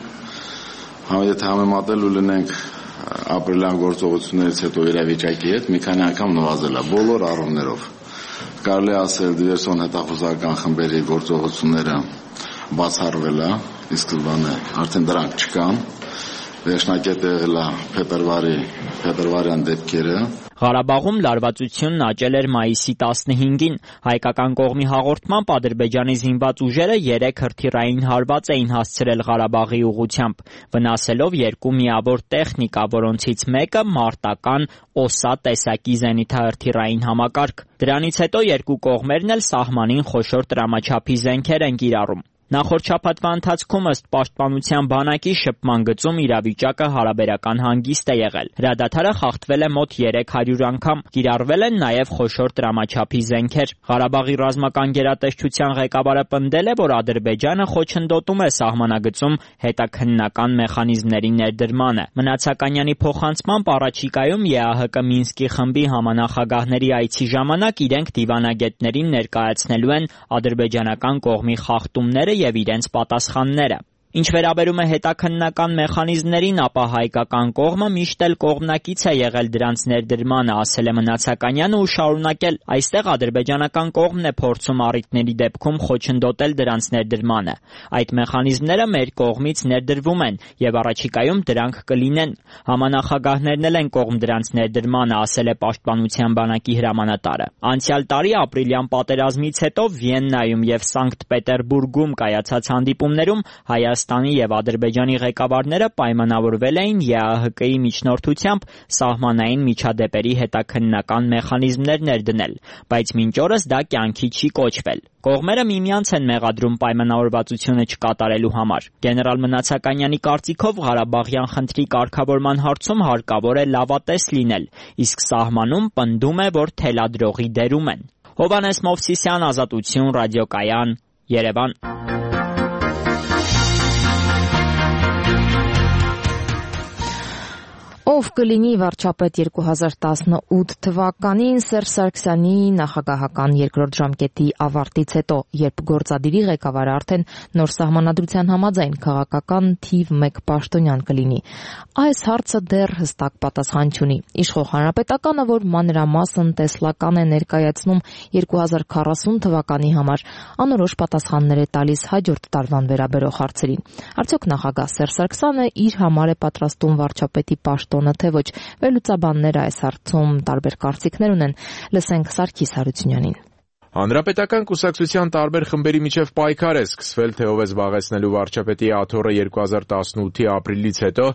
Եթե համեմատելու լինենք ապրիլյան գործողություններից հետո իրավիճակի հետ, մի քանի անգամ նվազել է բոլոր առումներով։ Կարելի ասել դիվերսիոն հետախուզական խմբերի գործողությունները բացառվել է, իսկ բանը արդեն դրանք չկան։ Վերջնակետը եղել է փետրվարի, փետրվարյան դեպքերը։ Ղարաբաղում լարվածությունն աճել էր մայիսի տասնհինգին։ Հայկական կողմի հաղորդմամբ Ադրբեջանի զինված ուժերը երեք հրթիռային հարված էին հասցրել Ղարաբաղի ուղղությամբ, վնասելով երկու միավոր տեխնիկա, որոնցից մեկը մարտական օսա տեսակի զենիթահրթիռային համակարգ։ Դրանից հետո երկու կողմերն էլ սահմանին խոշոր տրամաչափի զենքեր են կիրառում։ Նախորդ շաբաթվա ընթացքում ըստ պաշտպանության բանակի շփման գծում իրավիճակը հարաբերական հանգիստ է եղել։ Հրադադարը խախտվել է մոտ երեք հարյուր անգամ, կիրառվել են նաև խոշոր տրամաչափի զենքեր։ Ղարաբաղի ռազմական գերատեսչության ղեկավարը պնդել է, որ Ադրբեջանը խոչընդոտում է սահմանագծում հետաքննական մեխանիզմների ներդրմանը։ Մնացականյանի փոխանցմամբ առաջիկայում ԵԱՀԿ Մինսկի խմբի համանախագահների այցի ժամանակ իրենք դիվանագետներին ներկայացնելու են ադրբեջանական կողմի խախտումները եւ իրենց պատասխանները։ Ինչ վերաբերում է հետաքննական մեխանիզմներին, ապա հայկական կողմը միշտ էլ կողմնակից է եղել դրանց ներդրմանը, ասել է Մնացականյանը ու շարունակել. այստեղ ադրբեջանական կողմն է փորձում առիթների դեպքում խոչընդոտել դրանց ներդրմանը։ Այդ մեխանիզմները մեր կողմից ներդրվում են եւ առաջիկայում դրանք կլինեն։ Համանախագահներն էլ են կողմ դրանց ներդրմանը, ասել է Պաշտպանության բանակի հրամանատարը։ Անցյալ տարի ապրիլյան պատերազմից հետո Վիեննայում եւ Սանկտ Պետերբուրգում կայացած հանդիպումներում Հայաստանի Հայաստանի եւ Ադրբեջանի ղեկավարները պայմանավորվել էին ԵԱՀԿ-ի միջնորդությամբ սահմանային միջադեպերի հետաքննական մեխանիզմներ ներդնել, բայց մինչ օրս դա կյանքի չի կոչվել։ Կողմերը միմյանց են մեղադրում պայմանավորվածությունը չկատարելու համար։ Գեներալ Մնացականյանի կարծիքով Ղարաբաղյան խնդրի կարգավորման հարցում հարկավոր է լավատես լինել, իսկ սահմանում պնդում է, որ թելադրողի դերում են։ Հովհաննես Մովսիսյան, Ազատություն, ռադիոկայան, Երևան։ Ով կլինի վարչապետ երկու հազար տասնութ թվականին Սերժ Սարգսյանի նախագահական երկրորդ ժամկետի ավարտից հետո, երբ գործադիրի ղեկավարը արդեն նոր սահմանադրության համաձայն քաղաքական թիվ մեկ պաշտոնյան կլինի։ Այս հարցը դեռ հստակ պատասխան չունի։ Իշխող Հանրապետականը, որ մանրամասն տեսլական է ներկայացնում երկու հազար քառասուն թվականի համար, անորոշ պատասխաններ է տալիս հաջորդ տարվան վերաբերող հարցերին։ Արդյոք նախագահ Սերժ Սարգսյանը իր համար է պատրաստում վարչապետի պաշտոն թե ոչ, վերլուծաբանները այս հարցում տարբեր կարծիքներ ունեն։ Լսենք Սարգիս Հարությունյանին։ Հանրապետական կուսակցության տարբեր խմբերի միջև պայքար է սկսվել, թե ով է զբաղեցնելու վարչապետի աթոռը երկու հազար տասնութի ապրիլից հետո,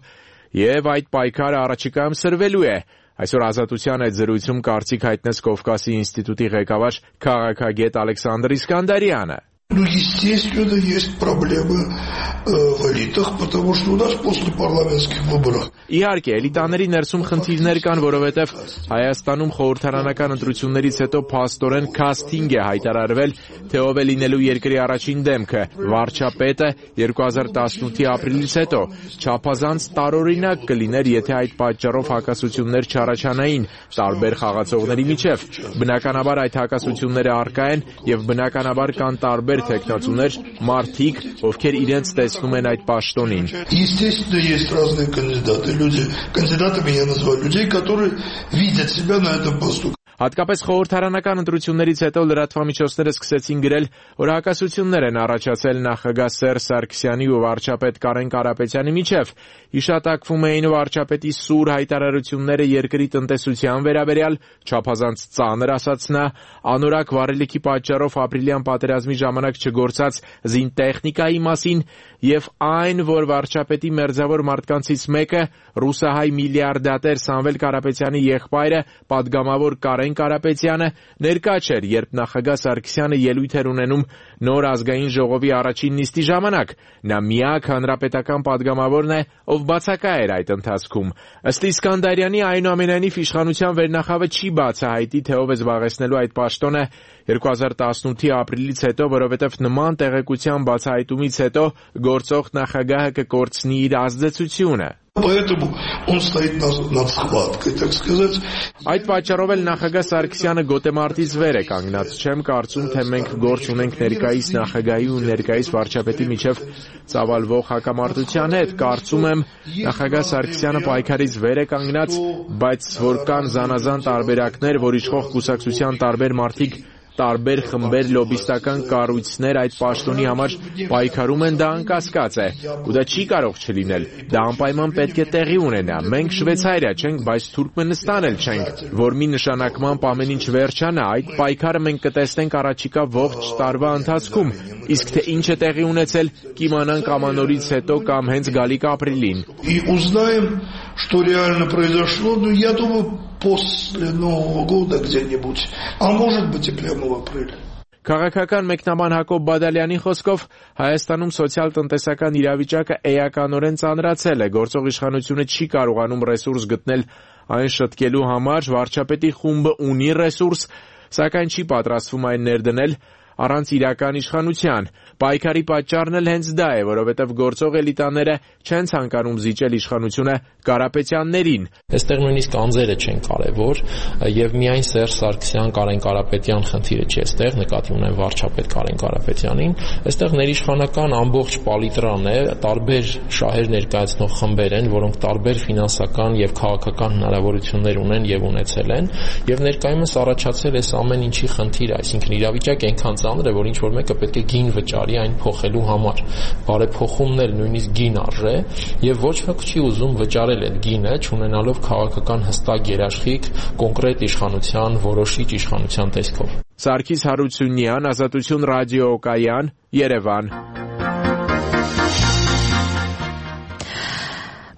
եւ այդ պայքարը առաջիկայում սրվելու է։ Այսօր Ազատության այդ զրույցում կարծիք հայտնեց Կովկասի ինստիտուտի ղեկավար քաղաքագետ Ալեքսանդր Իսկանդարյանը։ Ну, естественно, есть проблемы э, в элитах, потому что у нас после парламентских выборов. Իհարկե, էլիտաների ներսում խնդիրներ կան, որովհետև Հայաստանում խորհրդարանական ընտրություններից հետո փաստորեն քասթինգ է հայտարարվել, թե ով է լինելու երկրի առաջին դեմքը, վարչապետը երկու հազար տասնութի ապրիլից հետո։ Չափազանց տարօրինակ կլիներ, եթե այդ պատճառով հակասություններ չառաջանային տարբեր խաղացողների միջև։ Բնականաբար այդ հակասությունները առկա են եւ բնականաբար կան տարբեր թեկնածուներ, մարդիկ, ովքեր իրենց տեսնում են այդ պաշտոնին։ Естественно, есть разные кандидаты. Люди, кандидатами я назвал людей, которые видят себя на этом посту. Հատկապես խորհրդարանական ընտրություններից հետո լրատվամիջոցները սկսեցին գրել, որ հակասություններ են առաջացել նախագահ Սերժ Սարգսյանի ու վարչապետ Կարեն Կարապետյանի միջև։ Հիշատակվում էին վարչապետի սուր հայտարարությունները երկրի տնտեսության վերաբերյալ, չափազանց ծանր ասաց նա, անորակ վառելիքի պատճառով ապրիլյան պատերազմի ժամանակ չգործած զինտեխնիկայի մասին եւ այն, որ վարչապետի մերձավոր մարդկանցից մեկը ռուսահայ միլիարդատեր Սամվել Կարապետյանի եղբայրը, падգամավոր Կարեն Կարապետյանը ներկա չէր, երբ նախագահ Սարգսյանը ելույթ էր ունենում նոր ազգային ժողովի առաջին նիստի ժամանակ։ Նա միակ հանրապետական падգամավորն է, ով բացակա էր այդ ընթացքում։ Ըստ Իսկանդարյանի, այնուամենայնիվ իշխանության վերնախավը չի բացահայտի, թե ով է զբաղեցնելու այդ պաշտոնը երկու հազար տասնութի ապրիլից հետո, որովհետև նման տեղեկության բացահայտումից հետո գործող նախագահը կկորցնի իր ազդեցությունը։ Поэтому он стоит над схваткой, так сказать. Այդ պատճառով էլ նախագահ Սարգսյանը գոտեմարտից վեր է կանգնած։ Չեմ կարծում, թե մենք գործ ունենք ներկայիս նախագահի ու ներկայիս վարչապետի միջև ծավալվող հակամարտության հետ։ Կարծում եմ, նախագահ Սարգսյանը պայքարից վեր է կանգնած, բայց որ կան զանազան տարբերակներ, որ իշխող կուսակցության տարբեր մարդիկ տարբեր խմբեր լոբիստական կառույցներ այդ պաշտոնի համար պայքարում են, դա անկասկած է, ու դա չի կարող չլինել, դա անպայման պետք է տեղի ունենա։ Մենք Շվեյցարիա չենք, բայց Թուրքմենստան էլ չենք, որ մի նշանակմամբ ամեն ինչ վերջանա, այդ պայքարը մենք կտեսնենք առաջիկա ողջ տարվա ընթացքում, իսկ թե ինչ է տեղի ունեցել, կիմանանք ամանորից հետո կամ հենց գալիք ապրիլին։ И узнаем, что реально произошло, ну, я думаю, после Нового года где-нибудь, а может быть и прямо в апреле. Քաղաքական մեկնաբան Հակոբ Բադալյանի խոսքով Հայաստանում սոցիալ-տնտեսական իրավիճակը էականորեն ծանրացել է, գործող իշխանությունը չի կարողանում ռեսուրս գտնել այն շտկելու համար, վարչապետի խումբը ունի ռեսուրս, սակայն չի պատրաստվում այն ներդնել առանց իրական իշխանության։ Պայքարի պատճառն էլ հենց դա է, որովհետև գործող էլիտաները չեն ցանկանում զիջել իշխանությունը Կարապետյաններին։ Այստեղ նույնիսկ անձերը չեն կարևոր, եւ միայն Սերժ Սարգսյան, Կարեն Կարապետյան խնդիրը չի, այստեղ նկատի ունեն վարչապետ Կարեն Կարապետյանին։ Այստեղ ներիշխանական ամբողջ պալիտրան է, տարբեր շահեր ներկայացնող խմբեր են, որոնք տարբեր ֆինանսական եւ քաղաքական հնարավորություններ ունեն եւ ունեցել են, եւ ներկայումս առաջացել է ամեն ինչի խնդիր, այսինքն իրավիճակը այնքան ծանր է, որ ինչ որ մեկը պետք է գին վճարի այն փոխելու համար։ Բարեփոխումն էլ նույնիսկ գին արժե եւ ոչ ոք չի ուզում վճարել այդ գինը, չունենալով քաղաքական հստակ երաշխիք կոնկրետ իշխանության, որոշիչ իշխանության տեսքով։ Սարգիս Հարությունյան, Ազատություն ռադիոկայան, Երևան։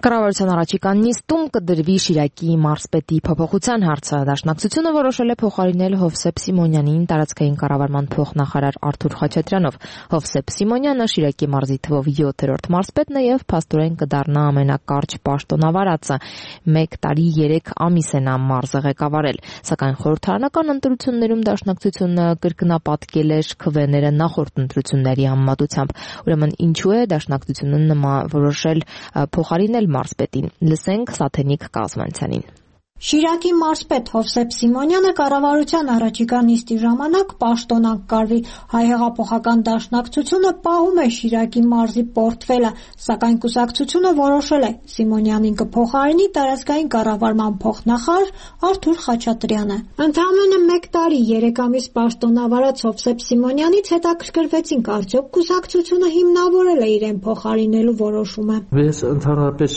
Կառավարության առաջիկա նիստում կդրվի Շիրակի մարզպետի փոփոխության հարցը։ Դաշնակցությունը որոշել է փոխարինել Հովսեփ Սիմոնյանին տարածքային կառավարման փոխնախարար Արթուր Խաչատրյանով։ Հովսեփ Սիմոնյանը Շիրակի մարզի թվով յոթերորդ մարզպետն է եւ փաստորեն կդառնա ամենակարճ պաշտոնավարածը։ Մեկ տարի երեք ամիս է նա մարզը ղեկավարել, սակայն խորհրդարանական ընտրություններում դաշնակցությունը կրկնապատկել էր քվեները նախորդ ընտրությունների համեմատությամբ։ Ուրեմն ինչու է դաշնակցությունը որոշել փոխարինել մարզպետին։ Լսենք Սաթենիկ Կազմանցյանին։ Շիրակի մարզպետ Հովսեփ Սիմոնյանը կառավարության առաջիկա նիստի ժամանակ պաշտոնանկ կարվի։ Հայ հեղափոխական դաշնակցությունը պահում է Շիրակի մարզի պորտֆելը, սակայն կուսակցությունը որոշել է Սիմոնյանին կփոխարինի տարածքային կառավարման փոխնախարար Արթուր Խաչատրյանը։ Ընդամենը մեկ տարի երեք ամիս պաշտոնավարած Հովսեփ Սիմոնյանից հետաքրքրվեցինք, արդյոք կուսակցությունը հիմնավորել է իրեն փոխարինելու որոշումը։ Ես ընդհանրապես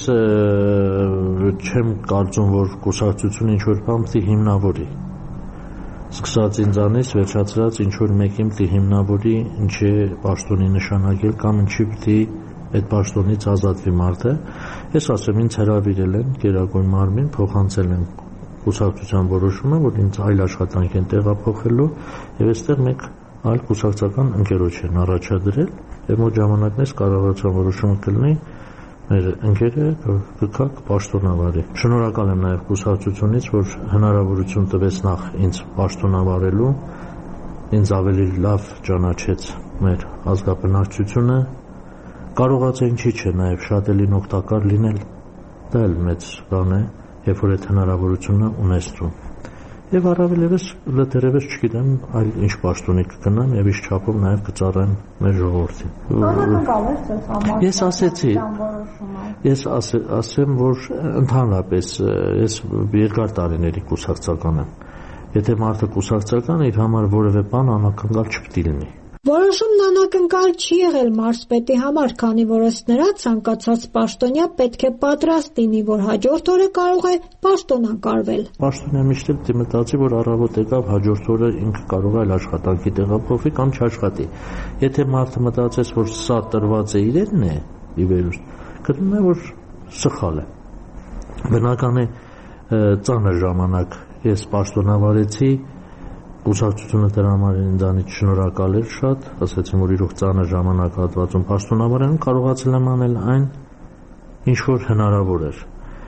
չեմ կարծում, որ կուսակցությունը ինչ-որ բան պիտի հիմնավորի։ Սկսած ինձանից վերջացրած ինչ-որ մեկին պիտի հիմնավորի, ինչ է պաշտոնի նշանակել կամ ինչի պիտի այդ պաշտոնից ազատվի մարդը։ Ես ասեմ, ինձ հրավիրել են Գերագույն մարմին, փոխանցել են կուսակցության որոշումը, որ ինձ այլ աշխատանք են տեղափոխելու, եւ այստեղ մեկ այլ կուսակցական ընկերոջ են առաջադրել, եւ մոտ ժամանակներս կառավարության որոշումը կլինի մեր ընկերը կգա պաշտոնավարի։ Շնորհակալ եմ նաև կուսակցությունից, որ հնարավորություն տվեց նախ ինձ պաշտոնավարելու, ինձ ավելի լավ ճանաչեց մեր ազգաբնակչությունը, կարողաց է ինչի՞ չէ նաև շատ էլին օգտակար լինել, դա էլ մեծ բան է, երբ որ այդ հնարավորությունը ունեցնում։ Եվ առավելևս լրտերևս չգիտեմ այլ ինչ պաշտոնի կգնամ եւ ինչ չափով նաեւ կծառայեմ մեր ժողովրդին։ Ես ասեցի, ես ասեմ, որ ընդհանրապես ես երկար տարիների կուսակցական եմ։ Եթե մարդը կուսակցական է, իր համար որևէ բան անակնկալ չպետք է լինի։ Որոշումն անակնկալ չի եղել մարզպետի համար, քանի որ ըստ նրա ցանկացած պաշտոնյա պետք է պատրաստ լինի, որ հաջորդ օրը կարող է պաշտոնակարգվել։ Պաշտոնյա միշտ էլ մտածի, որ առավոտ եկավ, հաջորդ օրը ինքը կարող է այլ աշխատանքի տեղափոխվի կամ չաշխատի։ Եթե մարդը մտածես, որ սա տրված է իրենն է, ի վերուստ, կգտնի, որ սխալ է։ Բնական է, ծանր ժամանակ ես պաշտոնավարեցի, կուսակցությունը դրա համար ինձանից շնորհակալ էր շատ, ասացին, որ իրոք ծանր ժամանակահատվածում պաշտոնավարել կարողացել եմ անել այն, ինչ որ հնարավոր էր։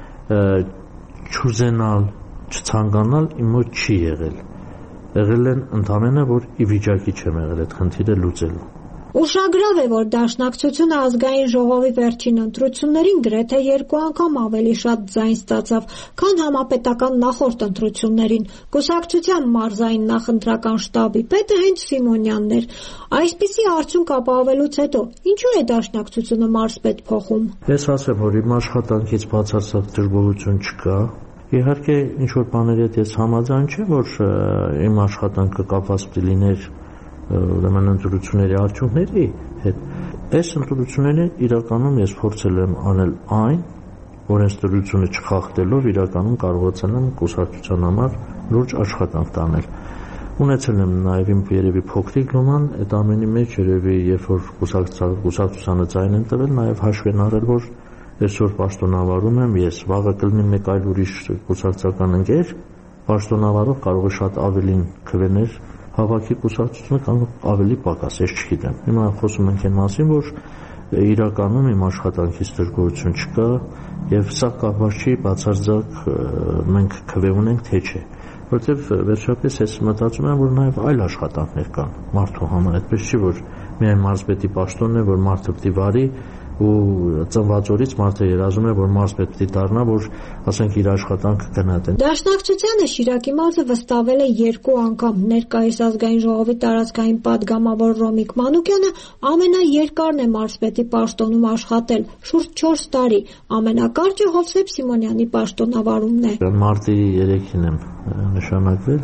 Չուզենալ, չցանկանալ իմ մոտ չի եղել։ Եղել են ընդամենը, որ ի վիճակի չեմ եղել այդ խնդիրը լուծելու։ Ուշագրավ է, որ Դաշնակցությունը ազգային ժողովի վերջին ընտրություններին գրեթե երկու անգամ ավելի շատ ձայն ստացավ, քան համապետական նախորդ ընտրություններին։ Կուսակցության մարզային նախընտրական շտաբի պետը հենց Սիմոնյանն էր։ Այսպիսի արդյունք ապահովելուց հետո ինչու է Դաշնակցությունը մարզպետ փոխում։ Ես ասեմ, որ իմ աշխատանքից բացարձակ դժգոհություն չկա։ Իհարկե, ինչ որ բաների հետ ես համաձայն չեմ, որ իմ աշխատանքը կապված լիներ ուրեմն ընտրությունների արդյունքների հետ։ Այս ընտրությունները իրականում ես փորձել եմ անել այն, որ ընտրությունը չխախտելով իրականում կարողացել եմ կուսակցության համար լուրջ աշխատանք տանել։ Ունեցել եմ նաև իմ երևի փոքրիկ լոման, այդ ամենի մեջ երևի երբ որ կուսակցությանը ձայն են տվել, նաև հաշվի են առել, որ այսօր պաշտոնավարում եմ ես, վաղը կլինի մեկ այլ ուրիշ կուսակցական ընկեր, պաշտոնավարող կարող է շատ ավելին քվեներ հավաքի կուսակցությունը կամ ավելի պակաս, ես չգիտեմ։ Հիմա խոսում ենք այն մասին, որ իրականում իմ աշխատանքից դժգոհություն չկա եւ սա կապված չի բացարձակ մենք քվե ունենք թե չէ, որովհետեւ վերջապես ես մտածում եմ, որ նաեւ այլ աշխատանքներ կան մարդու համար, այդպես չի, որ միայն մարզպետի պաշտոնն է, որ մարդը պիտի վարի ու ծնված օրից մարդը երազում է, որ մարզպետ պիտի դառնա, որ ասենք իր աշխատանքը գնահատեն։ Դաշնակցությանը Շիրակի մարզը վստահվել է երկու անգամ։ Ներկայիս ազգային ժողովի տարածքային պատգամավոր Ռոմիկ Մանուկյանը ամենաերկարն է մարզպետի պաշտոնում աշխատել՝ շուրջ չորս տարի։ Ամենակարճը Հովսեփ Սիմոնյանի պաշտոնավարումն է։ Մարտի երեքին եմ նշանակվել,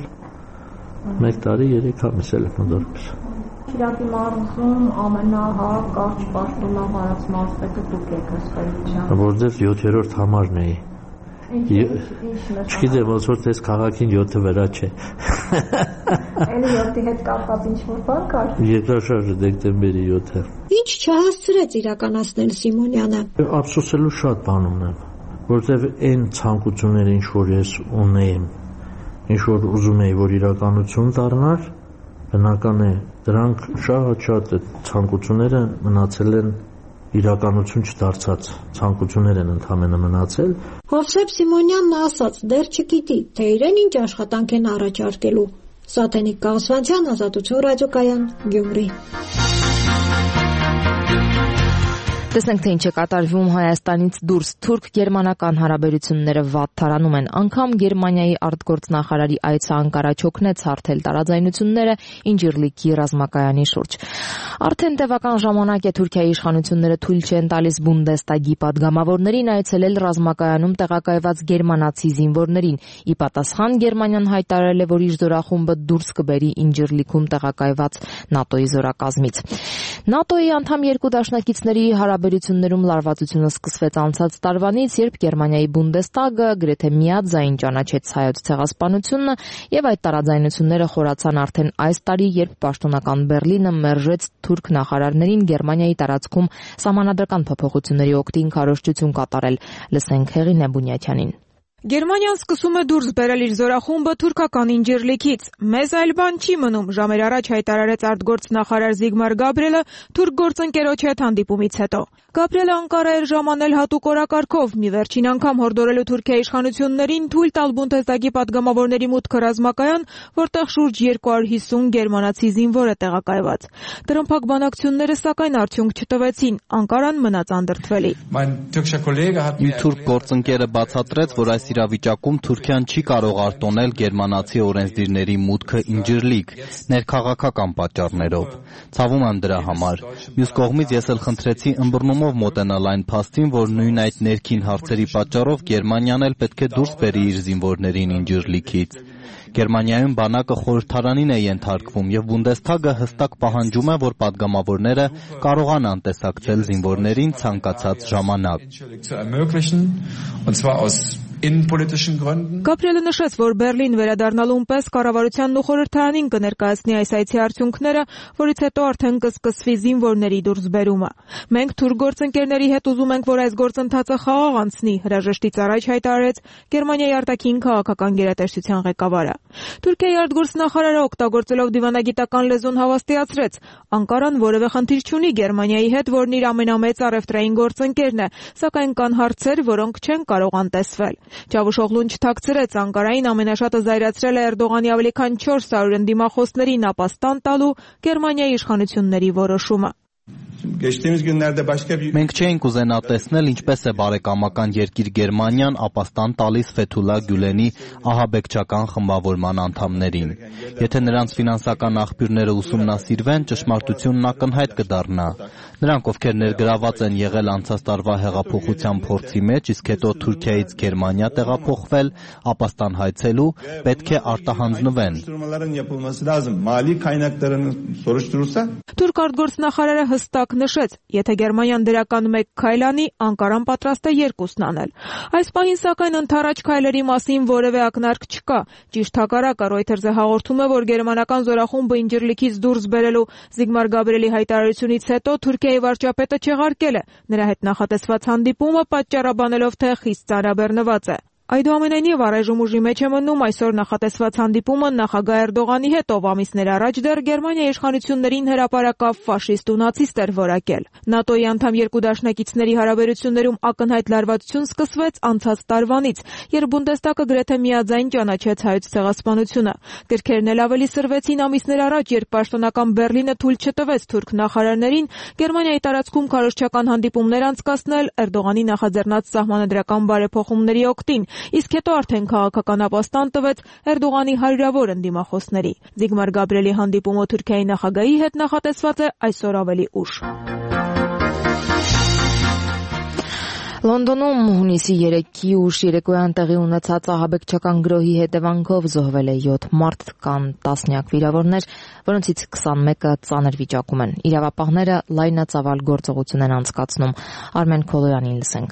մեկ տարի երեք ամիս էլ մոտավորապես։ Շիրակի մարզում ամենահարկ պաշտոնավարած մարզպետը դուք եք ըստ էության։ Որտեղ յոթերորդ համարն էի։ Չգիտեմ, ոնց որ տես քաղաքին յոթը վրա չէ։ Էլի յոթի հետ կապված ինչ-որ բան կար։ Երկրաշարժը դեկտեմբերի յոթը։ Ինչ չհասցրեց իրականացնել Սիմոնյանը։ Ափսոսելու շատ բան ունեմ, որտեղ այն ցանկությունները, ինչ որ ես ունեի, ինչ որ ուզում էի, որ իրականություն դառնար, բնական է, դրանք շատ-շատ ցանկությունները մնացել են իրականություն չդարձած, ցանկություններ են ընդհանրապես մնացել։ Հովսեփ Սիմոնյանն ասաց, դեռ չգիտի, թե իրեն ինչ աշխատանք են առաջարկելու։ Սաթենիկ Կաղասվանցյան, Ազատություն ռադիոկայան, Գյումրի։ Տեսնենք, թե ինչ է կատարվում Հայաստանից դուրս։ Թուրք-գերմանական հարաբերությունները վատթարանում են։ Անգամ Գերմանիայի արտգործնախարարի այցը Անկարա չօգնեց հարթել տարաձայնությունները Ինջիրլիկի ռազմակայանի շուրջ։ Արդեն տևական ժամանակ է Թուրքիայի իշխանությունները թույլ չեն տալիս Բունդեստագի падգամավորներին այցելել ռազմակայանում տեղակայված գերմանացի զինվորներին։ Ի պատասխան Գերմանիան հայտարարել է, որ իր զորախումբը դուրս կբերի Ինջիրլիքում տեղակայված ՆԱՏՕ-ի զորակազմից։ ՆԱՏՕ-ի անդամ երկու դաշնակիցների հարաբերություններում լարվածությունը սկսվեց անցած տարվանից, երբ Գերմանիայի Բունդեստագը գրեթե միաձայն ճանաչեց հայոց ցեղասպանությունը, եւ այդ տարաձայնությունները խորացան արդեն այս տարի, երբ պաշտոնական Բերլինը մերժեց թուրք նախարարներին Գերմանիայի տարածքում սահմանադրական փոփոխությունների օգտին քարոզչություն կատարել։ Լսենք Հեղինե Բունյաթյանին։ Գերմանիան սկսում է դուրս բերել իր զորախումբը թուրքական Ինջիրլիքից։ Մեզ այլ բան չի մնում, ժամեր առաջ հայտարարեց արտգործնախարար Զիգմար Գաբրիելը թուրք գործընկերոջ հետ հանդիպումից հետո։ Գաբրիելը Անկարա էր ժամանել հատուկ օրակարգով, մի վերջին անգամ հորդորելու Թուրքիայի իշխանություններին թույլ տալ Բունդեստագի падգամավորների մուտքը ռազմակայան, որտեղ շուրջ երկու հարյուր հիսուն գերմանացի զինվոր է տեղակայված։ Տրամփակ բանակցությունները սակայն արդյունք չտվեցին, Անկարան մնաց անդրդվելի։ Իմ թուրք գործընկերը բացատրեց, որ այս իրավիճակում Թուրքիան չի կարող արտոնել գերմանացի օրենսդիրների մուտքը Ինջիրլիկ ներքաղաքական պատճառներով։ Ցավում եմ դրա համար։ Մյուս կողմից ես էլ խնդրեցի ըմբռնումով մոտենալ այն փաստին, որ նույն այդ ներքին հարցերի պատճառով Գերմանիան էլ պետք է դուրս բերի իր զինվորներին Ինջիրլիքից։ Գերմանիայում բանակը խորհրդարանին է ենթարկվում եւ Բունդեստագը հստակ պահանջում է, որ падգամավորները կարողանան տեսակցել զինվորներին ցանկացած ժամանակ։ Գաբրիելը նշեց, որ Բերլին վերադառնալուն պես կառավարությանն ու խորհրդարանին կներկայացնի այս այցի արդյունքները, որից հետո արդեն կսկսվի զինվորների դուրսբերումը։ Մենք թուրք գործընկերների հետ ուզում ենք, որ այս գործընթացը խաղաղ անցնի, հրաժեշտից առաջ հայտարարեց Գերմանիայի արտաքին քաղաքական գերատեսչության ղեկավարը։ Թուրքիայի արտգործնախարարը օգտագործելով դիվանագիտական լեզուն հավաստիացրեց. Անկարան որևէ խնդիր չունի Գերմանիայի հետ, որն իր ամենամեծ առևտրային գործընկերն է, սակայն կան հարցեր, որոնք չեն կարող անտեսվել։ Չավուշօղլուն չթաքցրեց, Անկարային ամենաշատը զայրացրել է Էրդողանի ավելի քան չորս հարյուր ընդդիմախոսներին ապաստան տալու Գերմանիայի իշխանությունների որոշումը։ Մենք չէինք ուզենա տեսնել, ինչպես է բարեկամական երկիր Գերմանիան ապաստան տալիս Ֆեթուլա Գյուլենի ահաբեկչական խմբավորման անդամներին։ Եթե նրանց ֆինանսական աղբյուրները ուսումնասիրվեն, ճշմարտությունն ակնհայտ կդառնա։ Նրանք, ովքեր ներգրաված են եղել անցած տարվա հեղափոխության փորձի մեջ, իսկ հետո Թուրքիայից Գերմանիա տեղափոխվել, ապաստան հայցելու, պետք է արտահանձնվեն։ Թուրք արտգործնախարարը հստակ նշեց, եթե Գերմանիան դրական մեկ քայլ անի, Անկարան պատրաստ է երկուսն անել։ Այս պահին սակայն ընդառաջ քայլերի մասին որևէ ակնարկ չկա։ Ճիշտ հակառակը, Reuters-ը հաղորդում է, որ գերմանական զորախումբը Ինջիրլիքից դուրս բերելու Զիգմար Գաբրիելի հայտարարությունից հետո Թուրքիայի վարչապետը չեղարկել է։ Նրա հետ նախատեսված հանդիպումը պատճառաբանելով, թե խիստ ծանրաբեռնված է։ Այդուամենայնիվ առայժմ ուժի մեջ է մնում այսօր նախատեսված հանդիպումը նախագահ Էրդողանի հետ, ով ամիսներ առաջ դեռ Գերմանիայի իշխանություններին հրապարակավ ֆաշիստ ու նացիստ էր որակել։ ՆԱՏՕ-ի անդամ երկու դաշնակիցների հարաբերություններում ակնհայտ լարվածություն սկսվեց անցած տարվանից, երբ Բունդեստագը գրեթե միաձայն ճանաչեց հայոց ցեղասպանությունը։ Գրքերն էլ ավելի սրվեցին ամիսներ առաջ, երբ պաշտոնական Բերլինը թույլ չտվեց թուրք նախարարներին Գերմանիայի տարածքում քարոզչական հանդիպումներ անցկացնել Էրդողանի նախաձեռնած սահմանադրական բարեփոխումների օգտին, իսկ հետո արդեն քաղաքական ապաստան տվեց Էրդողանի հարյուրավոր ընդդիմախոսների։ Զիգմար Գաբրիելի հանդիպումը Թուրքիայի նախագահի հետ նախատեսված է այսօր ավելի ուշ։ Լոնդոնում հունիսի երեքի ուշ երեկոյան տեղի ունեցած ահաբեկչական գրոհի հետևանքով զոհվել է յոթ մարդ, կան տասնյակ վիրավորներ, որոնցից քսանմեկը ծանր վիճակում են։ Իրավապահները լայնածավալ գործողություն են անցկացնում։ Արմեն Քոլոյանին լսենք։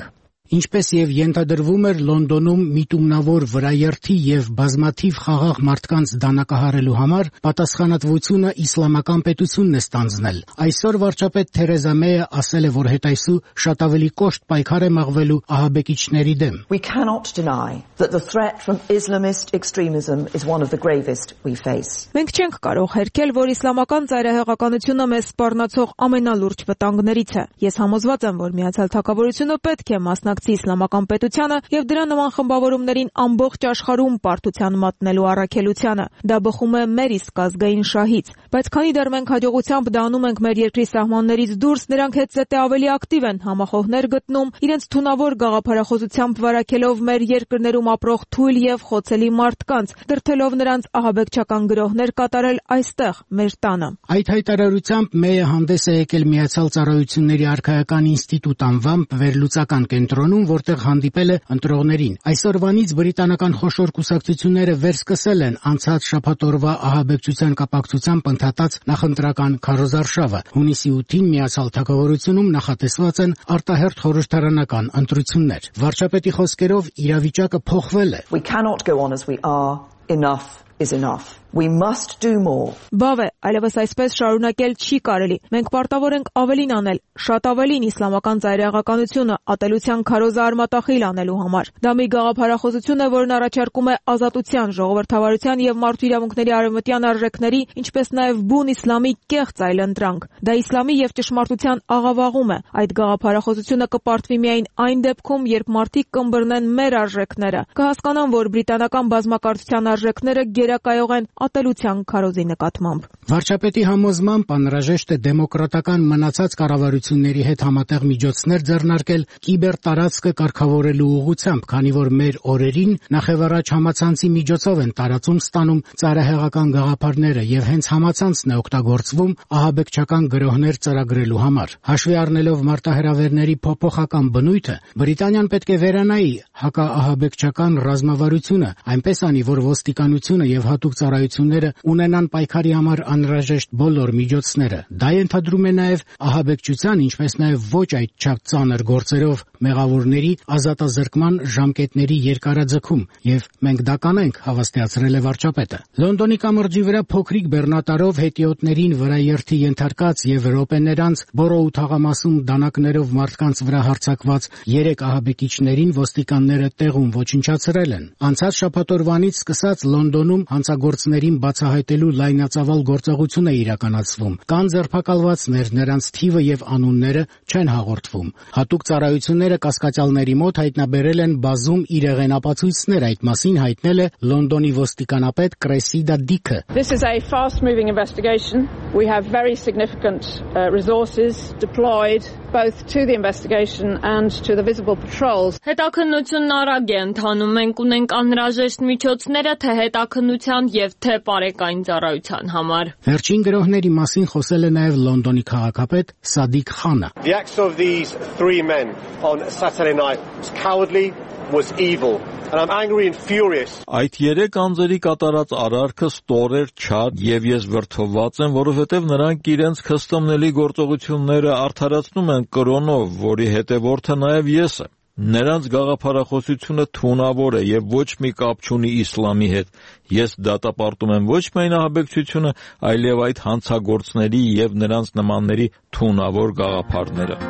Ինչպես եւ ենթադրվում էր, Լոնդոնում միտումնավոր վրաերթի եւ բազմաթիվ խաղաղ մարդկանց դանակահարելու համար պատասխանատվությունը իսլամական պետությունն է ստանձնել։ Այսօր վարչապետ Թերեզա Մեյը ասել է, որ հետայսու շատ ավելի կոշտ պայքար է մղվելու ահաբեկիչների դեմ։ We cannot deny that the threat from Islamist extremism is one of the gravest we face. Մենք չենք կարող հերքել, որ իսլամական ծայրահեղականությունը մեզ սպառնացող ամենալուրջ վտանգներից է։ Ես համոզված եմ, որ Միացյալ Թագավորությունը պետք է մասնակցի իսլամական պետությանը եւ դրա նման խմբավորումներին ամբողջ աշխարհում պարտության մատնելու առաքելությանը։ Դա բխում է մեր իսկ ազգային շահից, բայց քանի դեռ մենք հաջողությամբ դա անում ենք մեր երկրի սահմաններից դուրս, նրանք հետզհետե ավելի ակտիվ են, համախոհներ գտնում, իրենց թունավոր գաղափարախոսությամբ վարակելով մեր երկրներում ապրող թույլ եւ խոցելի մարդկանց, դրդելով նրանց ահաբեկչական գրոհներ կատարել այստեղ, մեր տանը։ Այդ հայտարարությամբ Մեյը հանդես է եկել Միացյալ Ծառայությունների արքայական ինստիտուտ անվամբ վերլուծական կենտրոնում, որտեղ հանդիպել է ընտրողներին։ Այսօրվանից բրիտանական խոշոր կուսակցությունները վերսկսել են անցած շաբաթօրվա ահաբեկչության կապակցությամբ ընդհատած նախընտրական քարոզարշավը։ Հունիսի ութին Միացյալ Թագավորությունում նախատեսված են արտահերթ խորհրդարանական ընտրություններ։ Վարչապետի խոսքերով իրավիճակը փոխվել է։ We cannot go on as we are. Enough is enough. We must do more. Բավ է, այլևս այսպես շարունակել չի կարելի։ Մենք պարտավոր ենք ավելին անել, շատ ավելին իսլամական ծայրահեղականությունը ատելության քարոզը արմատախիլ անելու համար։ Դա մի գաղափարախոսություն է, որն առաջարկում է ազատության, ժողովրդավարության եւ մարդու իրավունքների արևմտյան արժեքների, ինչպես նաեւ բուն իսլամի կեղծ այլընտրանք։ Դա իսլամի եւ ճշմարտության աղավաղում է։ Այդ գաղափարախոսությունը կպարտվի միայն այն դեպքում, երբ մարդիկ կըմբռնեն մեր արժեքները, կհասկանան, որ բրիտանական բազմակարծության արժեքները գերակայող են ատելության քարոզի նկատմամբ։ Վարչապետի համոզմամբ անհրաժեշտ է դեմոկրատական մնացած կառավարությունների հետ համատեղ միջոցներ ձեռնարկել կիբեր տարածքը կարգավորելու ուղղությամբ, քանի որ մեր օրերին նախևառաջ համացանցի միջոցով են տարածում ստանում ծայրահեղական գաղափարները եւ հենց համացանցն է օգտագործվում ահաբեկչական գրոհներ ծրագրելու համար։ Հաշվի առնելով մարտահրավերների փոփոխական բնույթը, Բրիտանիան պետք է վերանայի հակաահաբեկչական ռազմավարությունը, այնպես անի, որ ոստիկանությունը եւ հատուկ ծառայությունները ունենան պայքարի համար անհրաժեշտ բոլոր միջոցները։ Դա ենթադրում է նաև ահաբեկչության, ինչպես նաև ոչ այդչափ ծանր գործերով մեղավորների ազատազրկման ժամկետների երկարաձգում, եւ մենք դա կանենք, հավաստիացրել է վարչապետը։ Լոնդոնի կամրջի վրա փոքրիկ բեռնատարով հետիոտներին վրաերթի ենթարկած եւ րոպեներ անց Բորոու թաղամասում դանակներով մարդկանց վրա հարձակված երեք ահաբեկիչներին ոստիկանները տեղում ոչնչացրել են։ Անցած շաբաթօրվանից սկսած Լոնդոնում հանցագործներին բացահայտելու լայնածավալ գործողություն է իրականացվում։ Կան ձերբակալվածներ, նրանց թիվը եւ անունները չեն հաղորդվում։ Հատուկ ծառայությունները կասկածյալների մոտ հայտնաբերել են բազում իրեղեն ապացույցներ, այդ մասին հայտնել է Լոնդոնի ոստիկանապետ Կրեսիդա Դիքը։ This is a fast-moving investigation. We have very significant uh, resources deployed both to the investigation and to the visible patrols. Հետաքննությունն արագ է ընթանում, մենք ունենք անհրաժեշտ միջոցները թե հետաքննության եւ թե պարեկային ծառայության համար։ Վերջին գրոհների մասին խոսել է նաեւ Լոնդոնի քաղաքապետ Սադիկ Խանը։ The acts of these three men on Saturday night was cowardly, was evil. And I'm angry and furious. Այդ երեք անձերի կատարած արարքը ստոր էր, չար, եւ ես վրդովված եմ, որովհետեւ նրանք իրենց քստոմնելի գործողությունները արդարացնում են կրոնով, որի հետևորդը նաեւ ես եմ։ Նրանց գաղափարախոսությունը թունավոր է եւ ոչ մի կապ չունի իսլամի հետ։ Ես դատապարտում եմ ոչ միայն ահաբեկչությունը, այլև այդ հանցագործների եւ նրանց նմանների թունավոր գաղափարները։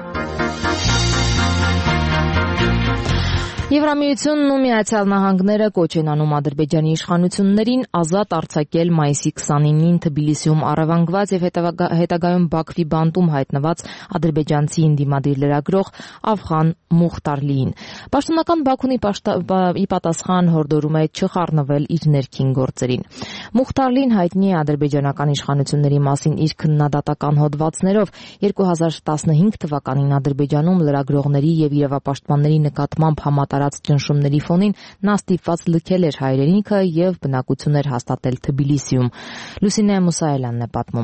Եվրամիությունն ու Միացյալ Նահանգները կոչ են անում Ադրբեջանի իշխանություններին ազատ արձակել մայիսի քսանինին Թբիլիսիում առևանգված եւ հետագայում Բաքվի բանտում հայտնված ադրբեջանցի ինդիմադիր լրագրող Ավղան Մուխտարլիին։ Պաշտոնական Բաքունի ի պատասխան հորդորում է չխառնվել իր ներքին գործերին։ Մուխտարլին հայտնի է ադրբեջանական իշխանությունների մասին իր քննադատական հոդվածներով երկու հազար տասնհինգ թվականին Ադրբեջանում լրագրողների եւ իրավապաշտպանների նկատմամբ համատարած ճնշումների ֆոնին նա ստիպված լքել էր հայրենիքը եւ բնակություն էր հաստատել Թբիլիսիում։ Լուսինե Մուսայելյանն է պատմում։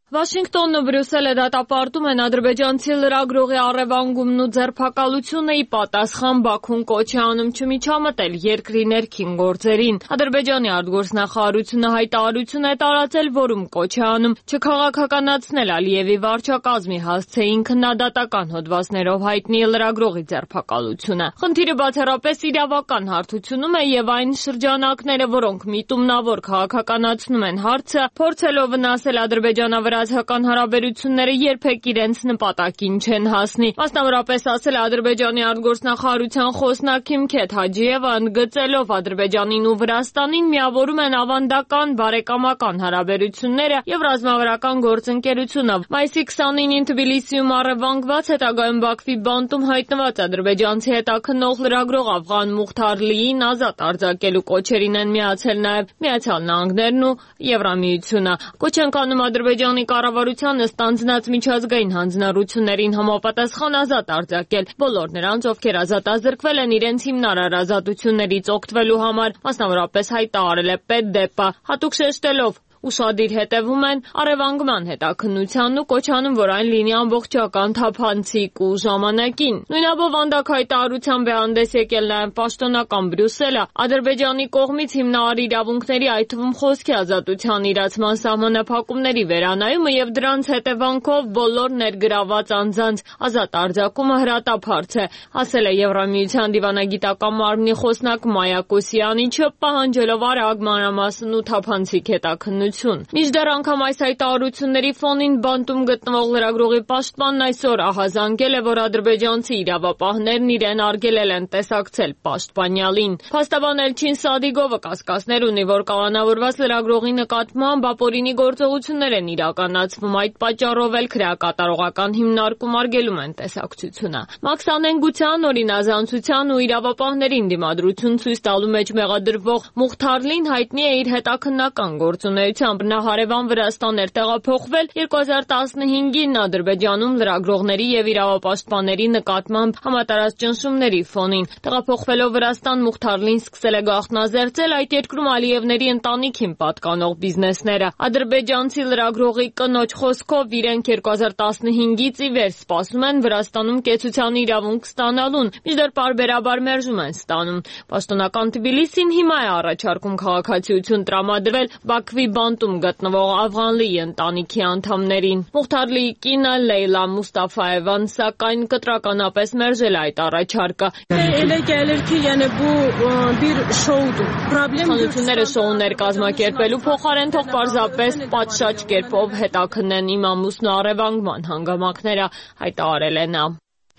Վաշինգտոնն ու Բրյուսելը դատապարտում են ադրբեջանցի լրագրողի առևանգումն ու ձերբակալությունը՝ ի պատասխան Բաքուն կոչ է անում չմիջամտել երկրի ներքին գործերին։ Ադրբեջանի արտգործնախարարությունը հայտարարություն է տարածել, որում կոչ է անում չքաղաքականացնել Ալիևի վարչակազմի հասցեին քննադատական հոդվածներով հայտնի լրագրողի ձերբակալությունը։ Խնդիրը բացառապես իրավական հարթությունում է եւ այն շրջանակները, որոնք միտումնավոր քաղաքականացնում են հարցը, փորձելով վնասել ադրբեջանավրացական հարաբերությունները երբեք իրենց նպատակին չեն հասնի։ Մասնավորապես ասել Ադրբեջանի արտգործնախարարության խոսնակ Իմքեթ Հաջիևը, ընդգծելով Ադրբեջանին ու Վրաստանին միավորում են ավանդական բարեկամական հարաբերությունները եւ ռազմավարական գործընկերությունը։ Մայիսի քսանինին Թբիլիսիում առևանգված հետագայում Բաքվի բանտում հայտնված ադրբեջանցի հետաքննող լրագրող Աֆղան Մուխթարլիին ազատ արձակելու կոչերին են միացել նաեւ Միացյալ Նահանգներն ու Եվրամիությունը։ Կոչ են կանում Ադրբեջանի կառավարությանը ստանձնած միջազգային հանձնառություններին համապատասխան ազատ արձակել բոլոր նրանց, ովքեր ազատազրկվել են իրենց հիմնարար ազատություններից օգտվելու համար, մասնավորապես հայտարարել է Պետդեպը, հատուկ շեշտելով ուշադիր հետևում են առևանգման հետաքննությանն ու կոչանում, որ այն լինի ամբողջական, թափանցիկ ու ժամանակին։ Նույնաբով անդակ հայտարարությամբ է հանդես եկել նաև պաշտոնական Բրյուսելը Ադրբեջանի կողմից հիմնարար իրավունքների, այդ թվում խոսքի ազատության իրացման սահմանափակումների վերանայումը եւ դրանց հետևանքով բոլոր ներգրաված անձանց ազատ արձակումը հրատապարծ է, ասել է Եվրամիության դիվանագիտական մարմնի խոսնակ Մայա Կոսյանիչը, պահանջելով արագ մանրամասն ու թափանցիկ հետաքննություն։ Մինչդեռ անգամ այս հայտարարությունների ֆոնին բանտում գտնվող լրագրողի պաշտպանն այսօր ահազանգել է, որ ադրբեջանցի իրավապահներն իրեն արգելել են տեսակցել պաշտպանյալին։ Փաստաբան Էլչին Սադիգովը կասկածներ ունի, որ կալանավորված լրագրողի նկատմամբ ապօրինի գործողություններ են իրականացվում, այդ պատճառով էլ քրեակատարողական հիմնարկում արգելում են տեսակցությունը։ Մաքս անհենգության, օրինազանցության ու իրավապահներին դիմադրություն ցույց տալու մեջ մեղադրվող Մուխթարլին հայտնի է իր հետաքննական գործունեությամբ։ Նա հարևան Վրաստան էր տեղափոխվել երկու հազար տասնհինգին Ադրբեջանում լրագրողների եւ իրավապաշտպանների նկատմամբ համատարած ճնշումների ֆոնին։ Տեղափոխվելով Վրաստան, Մուխթարլին սկսել է գաղտնազերծել այդ երկրում Ալիևների ընտանիքին պատկանող բիզնեսները։ Ադրբեջանցի լրագրողի կնոջ խոսքով իրենք երկու հազար տասնհինգից ի վեր սպասում են Վրաստանում կեցության իրավունք ստանալուն, մինչդեռ պարբերաբար մերժում են ստանում։ Պաշտոնական Թբիլիսին հիմա է առաջարկում քաղաքացիություն տրամադրել Բաքվի բանտում գտնվող Աֆղանլիի ընտանիքի անդամներին։ Մուխթարլիի կինը Լեյլա Մուստաֆաևան սակայն կտրականապես մերժել այդ առաջարկը։ Հանրությունները շոուներ կազմակերպելու փոխարեն թող պարզապես պատշաճ կերպով հետաքննեն իմ ամուսնու առևանգման հանգամանքները, հայտարարել է նա։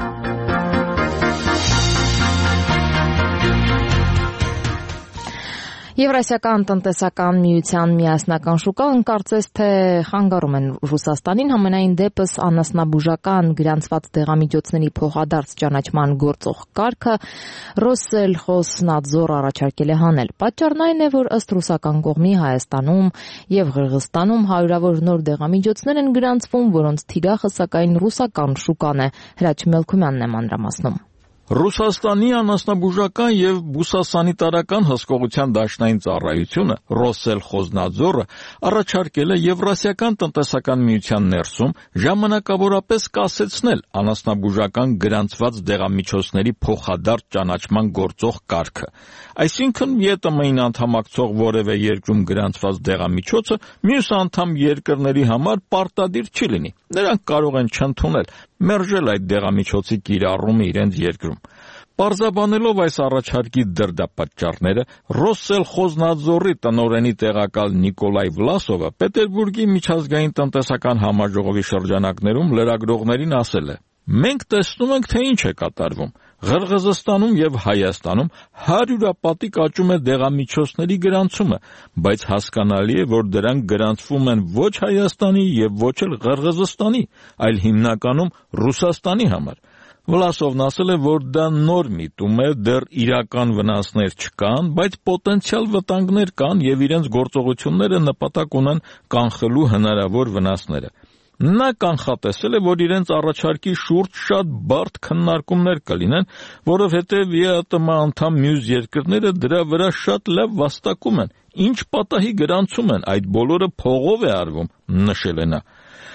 Եվրասիական տնտեսական միության միասնական շուկան կարծես թե խանգարում են Ռուսաստանին, համենայն դեպս անասնաբուժական գրանցված դեղամիջոցների փոխադարձ ճանաչման գործող կարգը Ռոսելխոզնադզոր առաջարկել է հանել։ Պատճառն այն է, որ ըստ ռուսական կողմի Հայաստանում եւ Ղրղստանում հարյուրավոր նոր դեղամիջոցներ են գրանցվում, որոնց թիրախը սակայն ռուսական շուկան է։ Հրաչ Մելքումյանն է մանրամասնում։ Ռուսաստանի անասնաբուժական եւ բուսասանիտարական հսկողության դաշնային ծառայությունը Ռոսելխոզնադզորը առաջարկել է Եվրասիական տնտեսական միության ներսում ժամանակավորապես կասեցնել անասնաբուժական գրանցված դեղամիջոցների փոխադարձ ճանաչման գործող կարգը։ Այսինքն ԵՏՄ-ին անդամակցող որևէ երկրում գրանցված դեղամիջոցը մյուս անդամ երկրների համար պարտադիր չի լինի։ Նրանք կարող են չընդունել, մերժել այդ դեղամիջոցի կիրառումը իրենց երկրում։ Պարզաբանելով այս առաջարկի դրդապատճառները, Ռոսելխոզնադզորի տնօրենի տեղակալ Նիկոլայ Վլասովը Պետերբուրգի միջազգային տնտեսական համաժողովի շրջանակներում լրագրողներին ասել է. «Մենք տեսնում ենք, թե ինչ է կատարվում։ Ղրղզստանում եւ Հայաստանում հարյուրապատիկ աճում է դեղամիջոցների գրանցումը, բայց հասկանալի է, որ դրանք գրանցվում են ոչ Հայաստանի եւ ոչ էլ Ղրղզստանի, այլ հիմնականում Ռուսաստանի համար»։ Վլասովն ասել է, որ դա նոր միտում է, դեռ իրական վնասներ չկան, բայց պոտենցիալ վտանգներ կան եւ իրենց գործողությունները նպատակ ունեն կանխելու հնարավոր վնասները։ Նա կանխատեսել է, որ իրենց առաջարկի շուրջ շատ բարդ քննարկումներ կլինեն, որովհետև ԵԱՏՄ անդամ մյուս երկրները դրա վրա շատ լավ վաստակում են, ինչ պատահի գրանցում են, այդ բոլորը փողով է արվում, նշել է նա։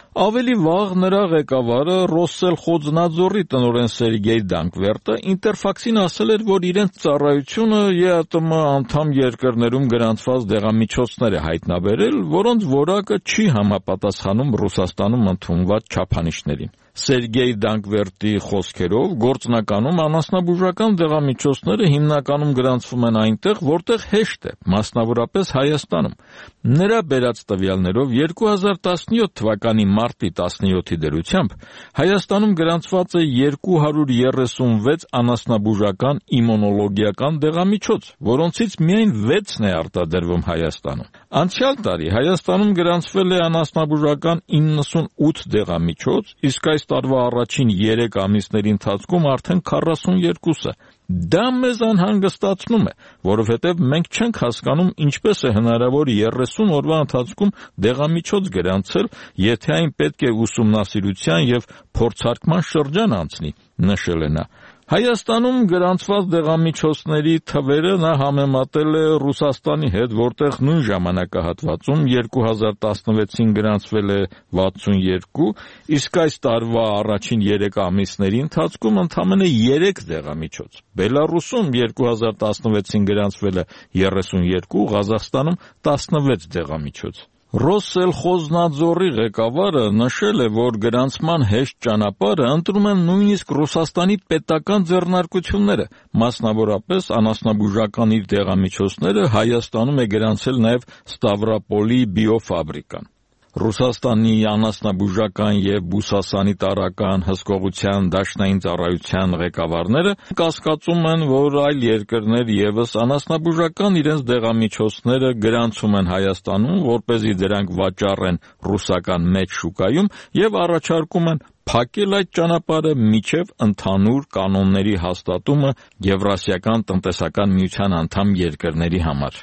Ավելի վաղ նրա ղեկավարը Ռոսսել Խոձնաձորի տնօրեն Սերգեյ Դանկվերտը Ինտերֆաքսին ասել էր, որ իրենց ծառայությունը Է Ա Տը Մը անդամ երկրներում գրանցված դեղամիջոցներ է հայտնաբերել, որոնց որակը չի համապատասխանում Ռուսաստանում ընդունված չափանիշներին։ Սերգեյ Դանկվերտի խոսքերով գործնականում անասնաբուժական դեղամիջոցները հիմնականում գրանցվում են այնտեղ, որտեղ հեշտ է, մասնավորապես Հայաստանում։ Նրա բերած տվյալներով երկու հազար տասնյոթ թվականի մարտի տասնյոթի դրությամբ Հայաստանում գրանցված է երկու հարյուր երեսունվեց անասնաբուժական իմունոլոգիական դեղամիջոց, որոնցից միայն վեցն է արտադրվում Հայաստանում։ Անցյալ տարի Հայաստանում գրանցվել է անասնաբուժական իննսունութ դեղամիջոց, իսկ այս տարվա առաջին երեք ամիսների ընթացքում արդեն քառասունյոթը։ Դա մեզ անհանգստացնում է, որովհետև մենք չենք հասկանում ինչպես է հնարավոր երեսուն օրվա ընթացքում դեղամիջոց գրանցել, եթե այն պետք է ուսումնասիրության և փորձարկման շրջան անցնի, նշել է նա։ Հայաստանում գրանցված դեղամիջոցների թվերը նա համեմատել է Ռուսաստանի հետ, որտեղ նույն ժամանակահատվածում երկու հազար տասնվեցին գրանցվել է վաթսունյոթ, իսկ այս տարվա առաջին երեք ամիսների ընթացքում ընդամենը երեք դեղամիջոց։ Բելառուսում երկու հազար տասնվեցին գրանցվել է երեսունյոթ, Ղազախստանում տասնվեց դեղամիջոց։ Ռոսսել Խոձնաձորի ղեկավարը նշել է, որ գրանցման հեշտ ճանապարհը ընտրում են նույնիսկ Ռուսաստանի պետական ձեռնարկությունները, մասնավորապես անասնաբուժական իր դեղամիջոցները Հայաստանում է գրանցել նաև Ստավրոպոլի բիոֆաբրիկան։ Ռուսաստանի անասնաբուժական և բուսասանիտարական հսկողության դաշնային ծառայության ղեկավարները կասկածում են, որ այլ երկրներ ևս անասնաբուժական իրենց դեղամիջոցները գրանցում են Հայաստանում, որպեսզի դրանք վաճառեն ռուսական մեծ շուկայում և առաջարկում են փակել այդ ճանապարհը մինչև ընդհանուր կանոնների հաստատումը Եվրասիական տնտեսական միության անդամ երկրների համար։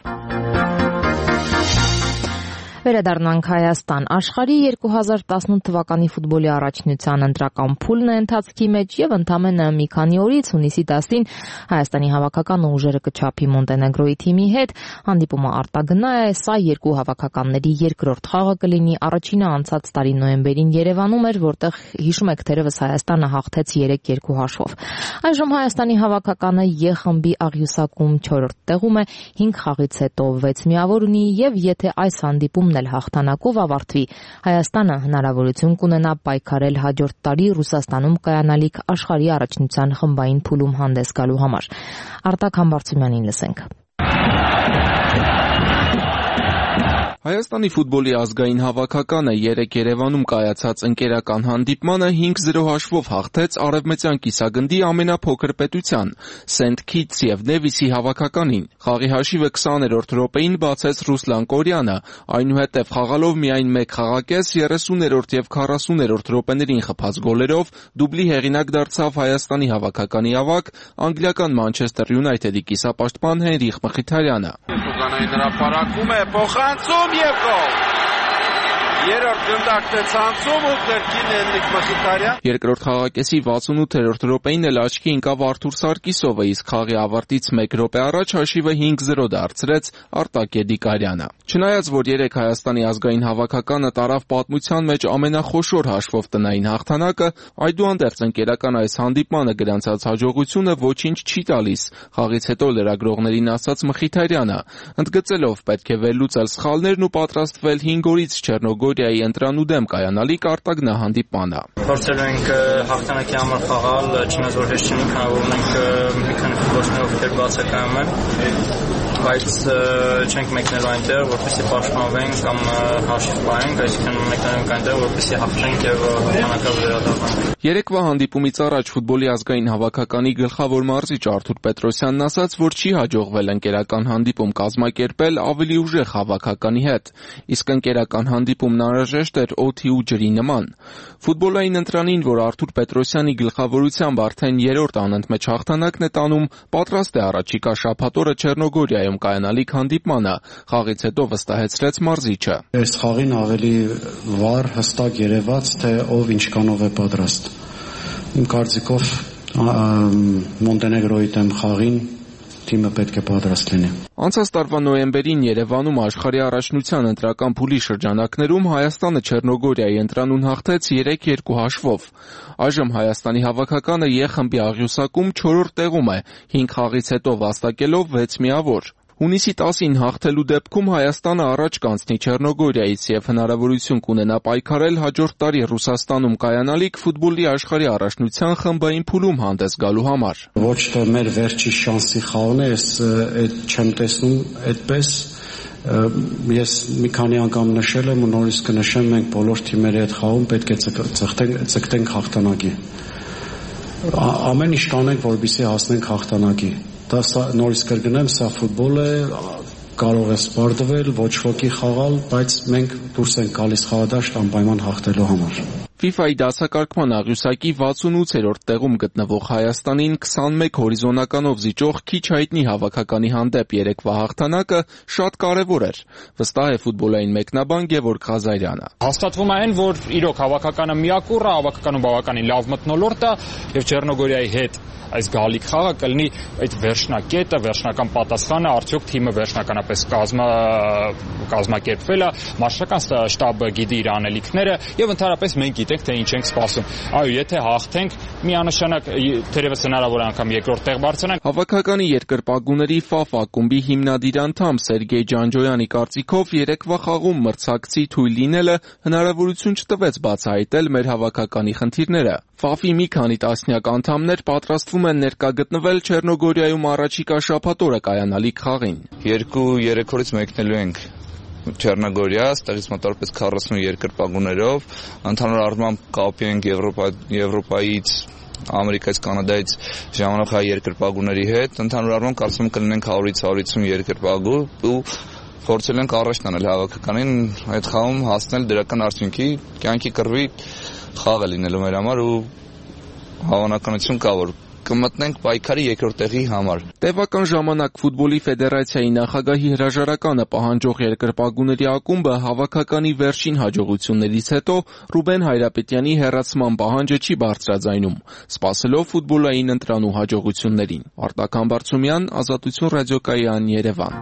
Վերադառնանք Հայաստան։ Աշխարհի երկու հազար տասնութ թվականի ֆուտբոլի առաջնության ընտրական փուլն է ընթացքի մեջ եւ ընդամենը մի քանի օրից հունիսի տասին Հայաստանի հավաքական ուժերը կչափի Մոնտենեգրոյի թիմի հետ, հանդիպումը արտագնա է, սա երկու հավաքականների երկրորդ խաղը կլինի, առաջինը անցած տարի նոյեմբերին Երևանում էր, որտեղ հիշում եք թերևս Հայաստանը հաղթեց երեք երկու հաշվով։ Այժմ Հայաստանի հավաքականը Ե խմբի աղյուսակում չորրորդ տեղում է, հինգ խաղից հետո վեց միավոր ունի եւ եթե այս հանդիպումն էլ հաղթանակով ավարտվի, Հայաստանը հնարավորություն կունենա պայքարել հաջորդ տարի Ռուսաստանում կայանալիք աշխարհի առաջնության խմբային փուլում հանդես գալու համար։ Արտակ Համբարձումյանին լսենք։ Հայաստանի ֆուտբոլի ազգային հավաքականը երեկ Երևանում կայացած ընկերական հանդիպմանը հինգ զրո հաշվով հաղթեց Արևմտյան կիսագնդի ամենափոքր պետության Սենթ Քիթս և Նևիսի հավաքականին։ Խաղի հաշիվը քսաներորդ րոպեին բացեց Ռուսլան Կորյանը, այնուհետև խաղալով միայն մեկ խաղակես երեսուներորդ և քառասուներորդ րոպեներին խփած գոլերով դուբլի հեղինակ դարձավ Հայաստանի հավաքականի ավագ անգլիական Մանչեսթեր Յունայթեդի կիսապաշտպան Հենրիխ Մխիթարյանը։ Սուգանային հրապարակում է, փոխանցում և գոլ։ Երրորդ գնդակն է ցանցում ու կրկին Հենրիխ Մխիթարյան։ Երկրորդ խաղակեսի վաթսունութերորդ րոպեին էլ աչքի ընկավ Արթուր Սարգիսովը, իսկ խաղի ավարտից մեկ րոպե առաջ հաշիվը հինգ զրո դարձրեց Արտակ Եդիկարյանը։ Չնայած որ երեկ Հայաստանի ազգային հավաքականը տարավ պատմության մեջ ամենախոշոր հաշվով տնային հաղթանակը, այդուհանդերձ ընկերական այս հանդիպմանը գրանցած հաջողությունը ոչինչ չի տալիս, խաղից հետո լրագրողներին ասաց Մխիթարյանը, ընդգծելով պետք է վերլուծել սխալներն ու պատրաստվել հինգ օրից Չեռնոգորիայի ընտրանու դեմ կայանալիք արտագնահանդիպմանը։ Փորձել ենք հաղթանակի համար խաղալ, չնայած որ հեշտ չէ, քանի որ մենք մի քանի ֆուտբոլիստներ ովքեր բացակայում են, բայց չենք մեկնելու այնտեղ, որպեսզի պաշտպանվենք կամ հաշիվ պահենք, այսինքն մեկնենք այնտեղ, որպեսզի հաղթենք եւ հաղթանակով վերադառնանք։ Երեկվա հանդիպումից առաջ ֆուտբոլի ազգային հավաքականի գլխավոր մարզիչ Արթուր Պետրոսյանն ասաց, որ չի հաջողվել ընկերական հանդիպում կազմակերպել ավելի ուժեղ հավաքականի հետ, իսկ ընկերական հանդիպումն անհրաժեշտ էր օդի ու ջրի նման։ Ֆուտբոլային ընտրանին, որ Արթուր Պետրոսյանի գլխավորությամբ արդեն երրորդ անընդմեջ հաղթանակն է տանում, պատրաստ է առաջիկա շաբաթ օրը Չեռնոգորիայում կայանալիք հանդիպմանը, խաղից հետո վստահեցրեց մարզիչը։ Այս խաղին ավելի վառ, հստակ երևաց, թե ով ինչքանով է պատրաստ։ Իմ կարծիքով Մոնտենեգրոյի դեմ խաղին թիմը պետք է պատրաստ լինի։ Անցած տարվա նոյեմբերին Երևանում աշխարհի առաջնության ընտրական փուլի շրջանակներում Հայաստանը Չեռնոգորիայի ընտրանուն հաղթեց երեք երկու հաշվով։ Այժմ Հայաստանի հավաքականը Ե խմբի աղյուսակում չորրորդ տեղում է, հինգ խաղից հետո վաստակելով վեց միավոր։ Հունիսի տասին հաղթելու դեպքում Հայաստանը առաջ կանցնի Չեռնոգորիայից եւ հնարավորություն կունենա պայքարել հաջորդ տարի Ռուսաստանում կայանալիք ֆուտբոլի աշխարհի առաջնության խմբային փուլում հանդես գալու համար։ Ոչ թե մեր վերջի շանսի խաղն է, ես այդ չեմ տեսնում այդպես։ Ես մի քանի անգամ նշել եմ ու նորից կնշեմ, մենք բոլոր թիմերի հետ խաղում պետք է ցկտենք հաղթանակի։ Ամեն ինչ կանենք, որպեսզի հասնենք հաղթանակի։ Դա նորից կրկնեմ, սա ֆուտբոլ է, կարող է սպառդվել, ոչ ոքի խաղալ, բայց մենք դուրս ենք գալիս խաղադաշտ անպայման հաղթելու համար։ FIFA-ի դասակարգման աղյուսակի վաթսունութերորդ տեղում գտնվող Հայաստանին քսանմեկ հորիզոնականով զիջող քիչ հայտնի հավաքականի հանդեպ երեկվա հաղթանակը շատ կարևոր էր, վստահ է ֆուտբոլային մեկնաբան Գևորգ Ղազարյանը։ Հաստատվում է այն, որ իրոք հավաքականը միակուռ է, հավաքականում բավականին լավ մթնոլորտ է եւ Չեռնոգորիայի հետ այս գալիք խաղը կլինի այդ վերջնակետը, վերջնական պատասխանը, արդյոք թիմը վերջնականապես կազմա կազմակերպվել է, մարշչական շտաբը գիտի իր անելիքները եւ ընդհանրապես մենք գիտենք թե ինչ ենք սպասում։ Այո, եթե հաղթենք, միանշանակ թերևս հնարավոր է անգամ երկրորդ տեղ բարձրանանք։ Հավաքականի երկրպագուների Ֆաֆ ակումբի հիմնադիր անդամ Սերգեյ Ջանջոյանի կարծիքով երեկվա խաղում մրցակցի թույլ լինելը հնարավորություն չտվեց բացահայտել մեր հավաքականի խնդիրները։ Ֆաֆի մի քանի տասնյակ անդամներ պատրաստվում են ներկա գտնվել Չեռնոգորիայում առաջիկա շաբաթ օրը կայանալիք խաղին։ Երկու-երեք օրից մեկնելու ենք Չեռնոգորիա, ստեղից մոտավորապես քառասուն երկրպագուներով, ընդհանուր առմամբ կապի ենք Եվրոպայից, Ամերիկայից, Կանադայից ժամանակ հայ երկրպագուների հետ, ընդհանուր առմամբ կարծում եմ կլինենք հարյուրից հարյուր երկրպագու ու փորձել ենք առաջ տանել հավաքականին այդ խաղում հասնել դրական արդյունքի, կյանքի կռվի խաղ է լինելու մեր համար ու հավանականություն կա, որ կմտնենք պայքարի երկրորդ տեղի համար։ Տևական ժամանակ ֆուտբոլի ֆեդերացիայի նախագահի հրաժարականը պահանջող երկրպագուների ակումբը հավաքականի վերջին հաջողություններից հետո Ռուբեն Հայրապետյանի հեռացման պահանջը չի բարձրաձայնում, սպասելով ֆուտբոլային ընտրանու հաջողություններին։ Արտակ Համբարձումյան, Ազատություն ռադիոկայան, Երևան։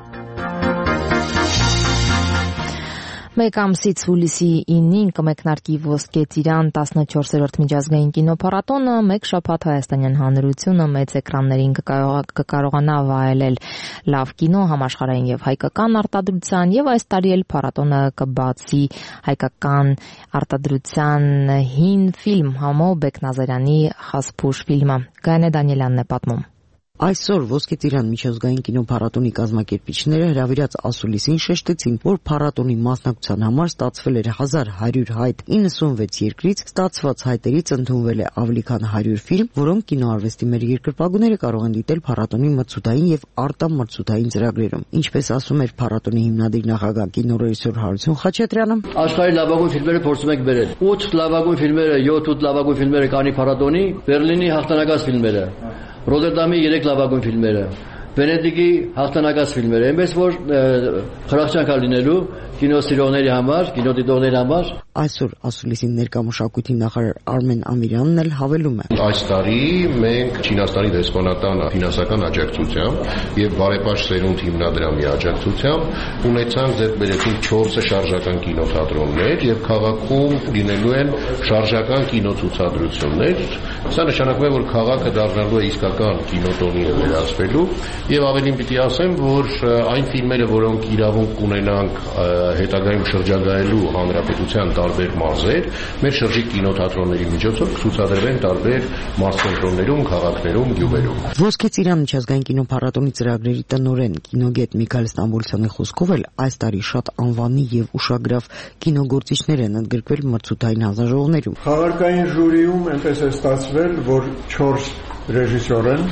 Մեկ ամսից հուլիսի ինին կմեկնարկի Ոսկե ծիրան տասնչորսերորդ միջազգային կինոփառատոնը, մեկ շաբաթ հայաստանյան հանրությունը մեծ էկրաններին կկարողանա վայելել լավ կինո, համաշխարհային եւ հայկական արտադրության, եւ այս տարի էլ փառատոնը կբացի հայկական արտադրության հին ֆիլմ Համո Բեկնազարյանի Խասփուշ ֆիլմը։ Գայանե Դանիելյանն է պատմում։ Այսօր Ոսկե ծիրան միջազգային կինոփառատոնի կազմակերպիչները հրավիրած ասուլիսին շեշտեցին, որ փառատոնի մասնակցության համար ստացվել էր հազար հարյուր հայտ իննսունվեց երկրից, ստացված հայտերից ընդունվել է ավելի քան հարյուր ֆիլմ, որոնք կինոարվեստի մեր երկրպագուները կարող են դիտել փառատոնի մրցութային եւ արտամրցութային ծրագրերում։ Ինչպես ասում էր փառատոնի հիմնադիր նախագահ կինոռեժիսոր Հարություն Խաչատրյանը, աշխարհի լավագույն ֆիլմերը փորձում ենք բերել։ ութ լավագույն ֆիլմերը, յոթ լավագույն ֆիլմերը Կաննի փառատոնի, Բերլինի հաղթանակած ֆիլմերը, Ռոդերդամի երեք լավագույն ֆիլմերը, Վենետիկի հաղթանակած ֆիլմերը, այնպես որ խրախճանք է լինելու կինոսիրողների համար, կինոդիտողների համար։ Այսօր ասուլիսին ներկա մշակույթի նախարար Արմեն Ամիրյանն էլ հավելում է. Այս տարի մենք Չինաստանի դեսպանատան ֆինանսական աջակցությամբ եւ բարեպաշտ սերունդ հիմնադրամի աջակցությամբ ունեցանք ձեռք բերեցինք չորս շարժական կինոթատրոններ եւ քաղաքում լինելու են շարժական կինոցուցադրություններ։ Սա նշանակում է, որ քաղաքը դառնալու է իսկական կինոտոնի վերածվելու եւ ավելին պիտի ասեմ, որ այն ֆիլմերը, որոնք իրավունք կունենանք հետագայում շրջագայելու հանրապետության տարբեր մարզեր, մեր շրջի կինոթատրոնների միջոցով կցուցադրվեն տարբեր մարզկենտրոններում, քաղաքներում, գյուղերում։ Ոսկե ծիրան միջազգային կինոփառատոնի ծրագրերի տնօրեն կինոգետ Միքայել Ստամբոլցյանի խոսքով էլ այս տարի շատ անվանի եւ ուշագրավ կինոգործիչներ են ընդգրկվել մրցութային հանձնաժողովներում։ Խաղարկային ժյուրիում այնպես է ստացվել, որ չորս ռեժիսոր են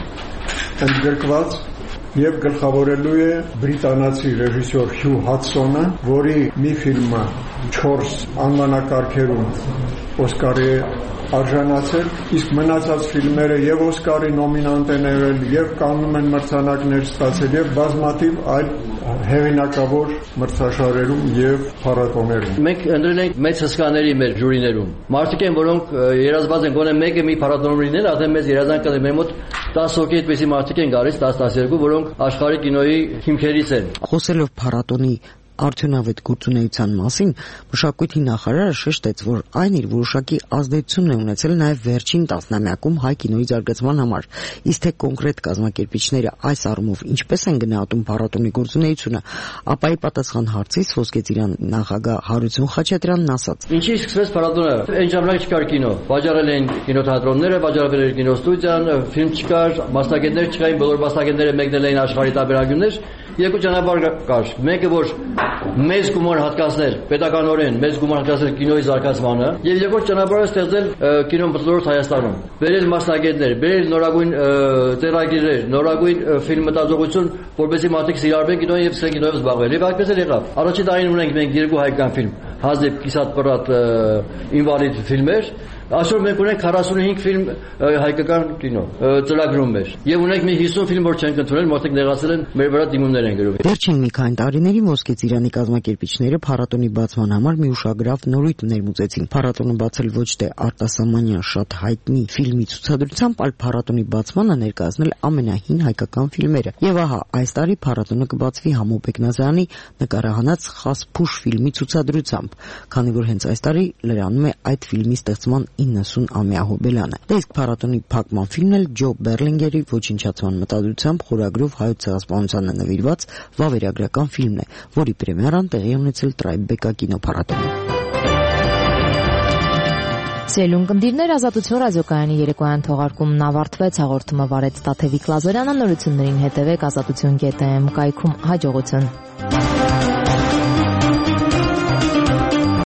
ընդգրկված եւ գլխավորելու է բրիտանացի ռեժիսոր Հյու Հադսոնը, որի մի ֆիլմը չորս անվանակարգերում Օսկարի արժանացել, իսկ մնացած ֆիլմերը եւ Օսկարի նոմինանտ են եղել, եւ կաննում են մրցանակներ ստացել, եւ բազմաթիվ այլ հեղինակավոր մրցաշարերում եւ փառատոներում։ Մենք ընտրել ենք մեծ հսկաների մեր ժյուրիներում։ Մարդիկ են, որոնք երազված են գոնե մեկը մի փառատոնում լինել, արդեն մեծ երազանք կա մեր մոտ տասը հոգի այդպեսի մարդիկ են գալիս, տասը տասներկու, որոնք որոնք աշխարհի կինոյի հիմքերից են։ Խոսելով փառատոնի արդյունավետ գործունեության մասին մշակույթի նախարարը շեշտեց, որ այն իր որոշակի ազդեցությունն է ունեցել նաև վերջին տասնամյակում հայ կինոյի զարգացման համար, իսկ թե կոնկրետ կազմակերպիչները այս առումով ինչպես են գնահատում փառատոնի գործունեությունը, ապա ի պատասխան հարցից Ոսկե ծիրան նախագահ Հարություն Խաչատրյանն ասաց. Ինչի սկսվեց փառատոնը։ Այն ժամանակ չկար կինո, վաճառել էին կինոթատրոնները, վաճառվել էր կինոստուդիան, ֆիլմ չկար, մասնագետներ չկային, բոլոր մասնագետները մեկնել էին աշխարհի տարբերակումներ։ Երկու ճանապարհ կար։ Մեկը որ մեծ գումար հատկացնել, պետականորեն մեծ գումար հատկացնել կինոյի զարգացմանը, եւ երկրորդ ճանապարհը ստեղծել կինոմթնոլորտ Հայաստանում։ Բերել մասնագետներ, բերել նորագույն ծրագրեր, նորագույն ֆիլմ մտածողություն, որպեսզի մարդիկ սիրառվեն կինոյին եւ սկսեն կինոյով զբաղվել։ Եվ այդպես էլ եղավ։ Առաջին տարին ունենք մենք երկու հայկական ֆիլմ, Հազիվ Կիսատ Պրատ ինվալիդ ֆիլմեր, այսօր մենք ունենք քառասունհինգ ֆիլմ հայկական կինո ծրագրում մեր եւ ունենք մի հիսուն ֆիլմ որ չենք ընդունել, մարդիկ նեղացել են մեր վրա դիմումներ են գրում։ Վերջին մի քանի տարիներին Ոսկե ծիրանի կազմակերպիչները փառատոնի բացման համար մի ուշագրավ նորույթ ներմուծեցին։ Փառատոնը բացել ոչ թե արտասահմանյան շատ հայտնի ֆիլմի ցուցադրությամբ, այլ փառատոնի բացմանը ներկայացնել ամենահին հայկական ֆիլմերը։ Եվ ահա այս տարի փառատոնը կբացվի Համո Բեկնազարյանի նկարահանած Խասփուշ ֆիլմի ցուցադրությամբ, քանի որ հենց այս տարի լրանում է այդ ֆիլմի ստեղծման իննսուն-ամյա հոբելյանը։ Դա իսկ փառատոնի փակման ֆիլմն էլ Ջո Բերլինգերի ոչնչացման մտադրությամբ խորագրով հայոց ցեղասպանությանը նվիրված վավերագրական ֆիլմն է, որի պրեմիերան տեղի ունեցել Տրայբեկա կինոփառատոնում։ Սիրելուն կնդիրներ, Ազատություն ռադիոկայանի երեկոյան թողարկումն ավարտվեց, հաղորդումը վարեց Տաթևիկ Լազարյանը, նորություններին հետևեք ազատություն կետ էմ կայքում, հաջողություն։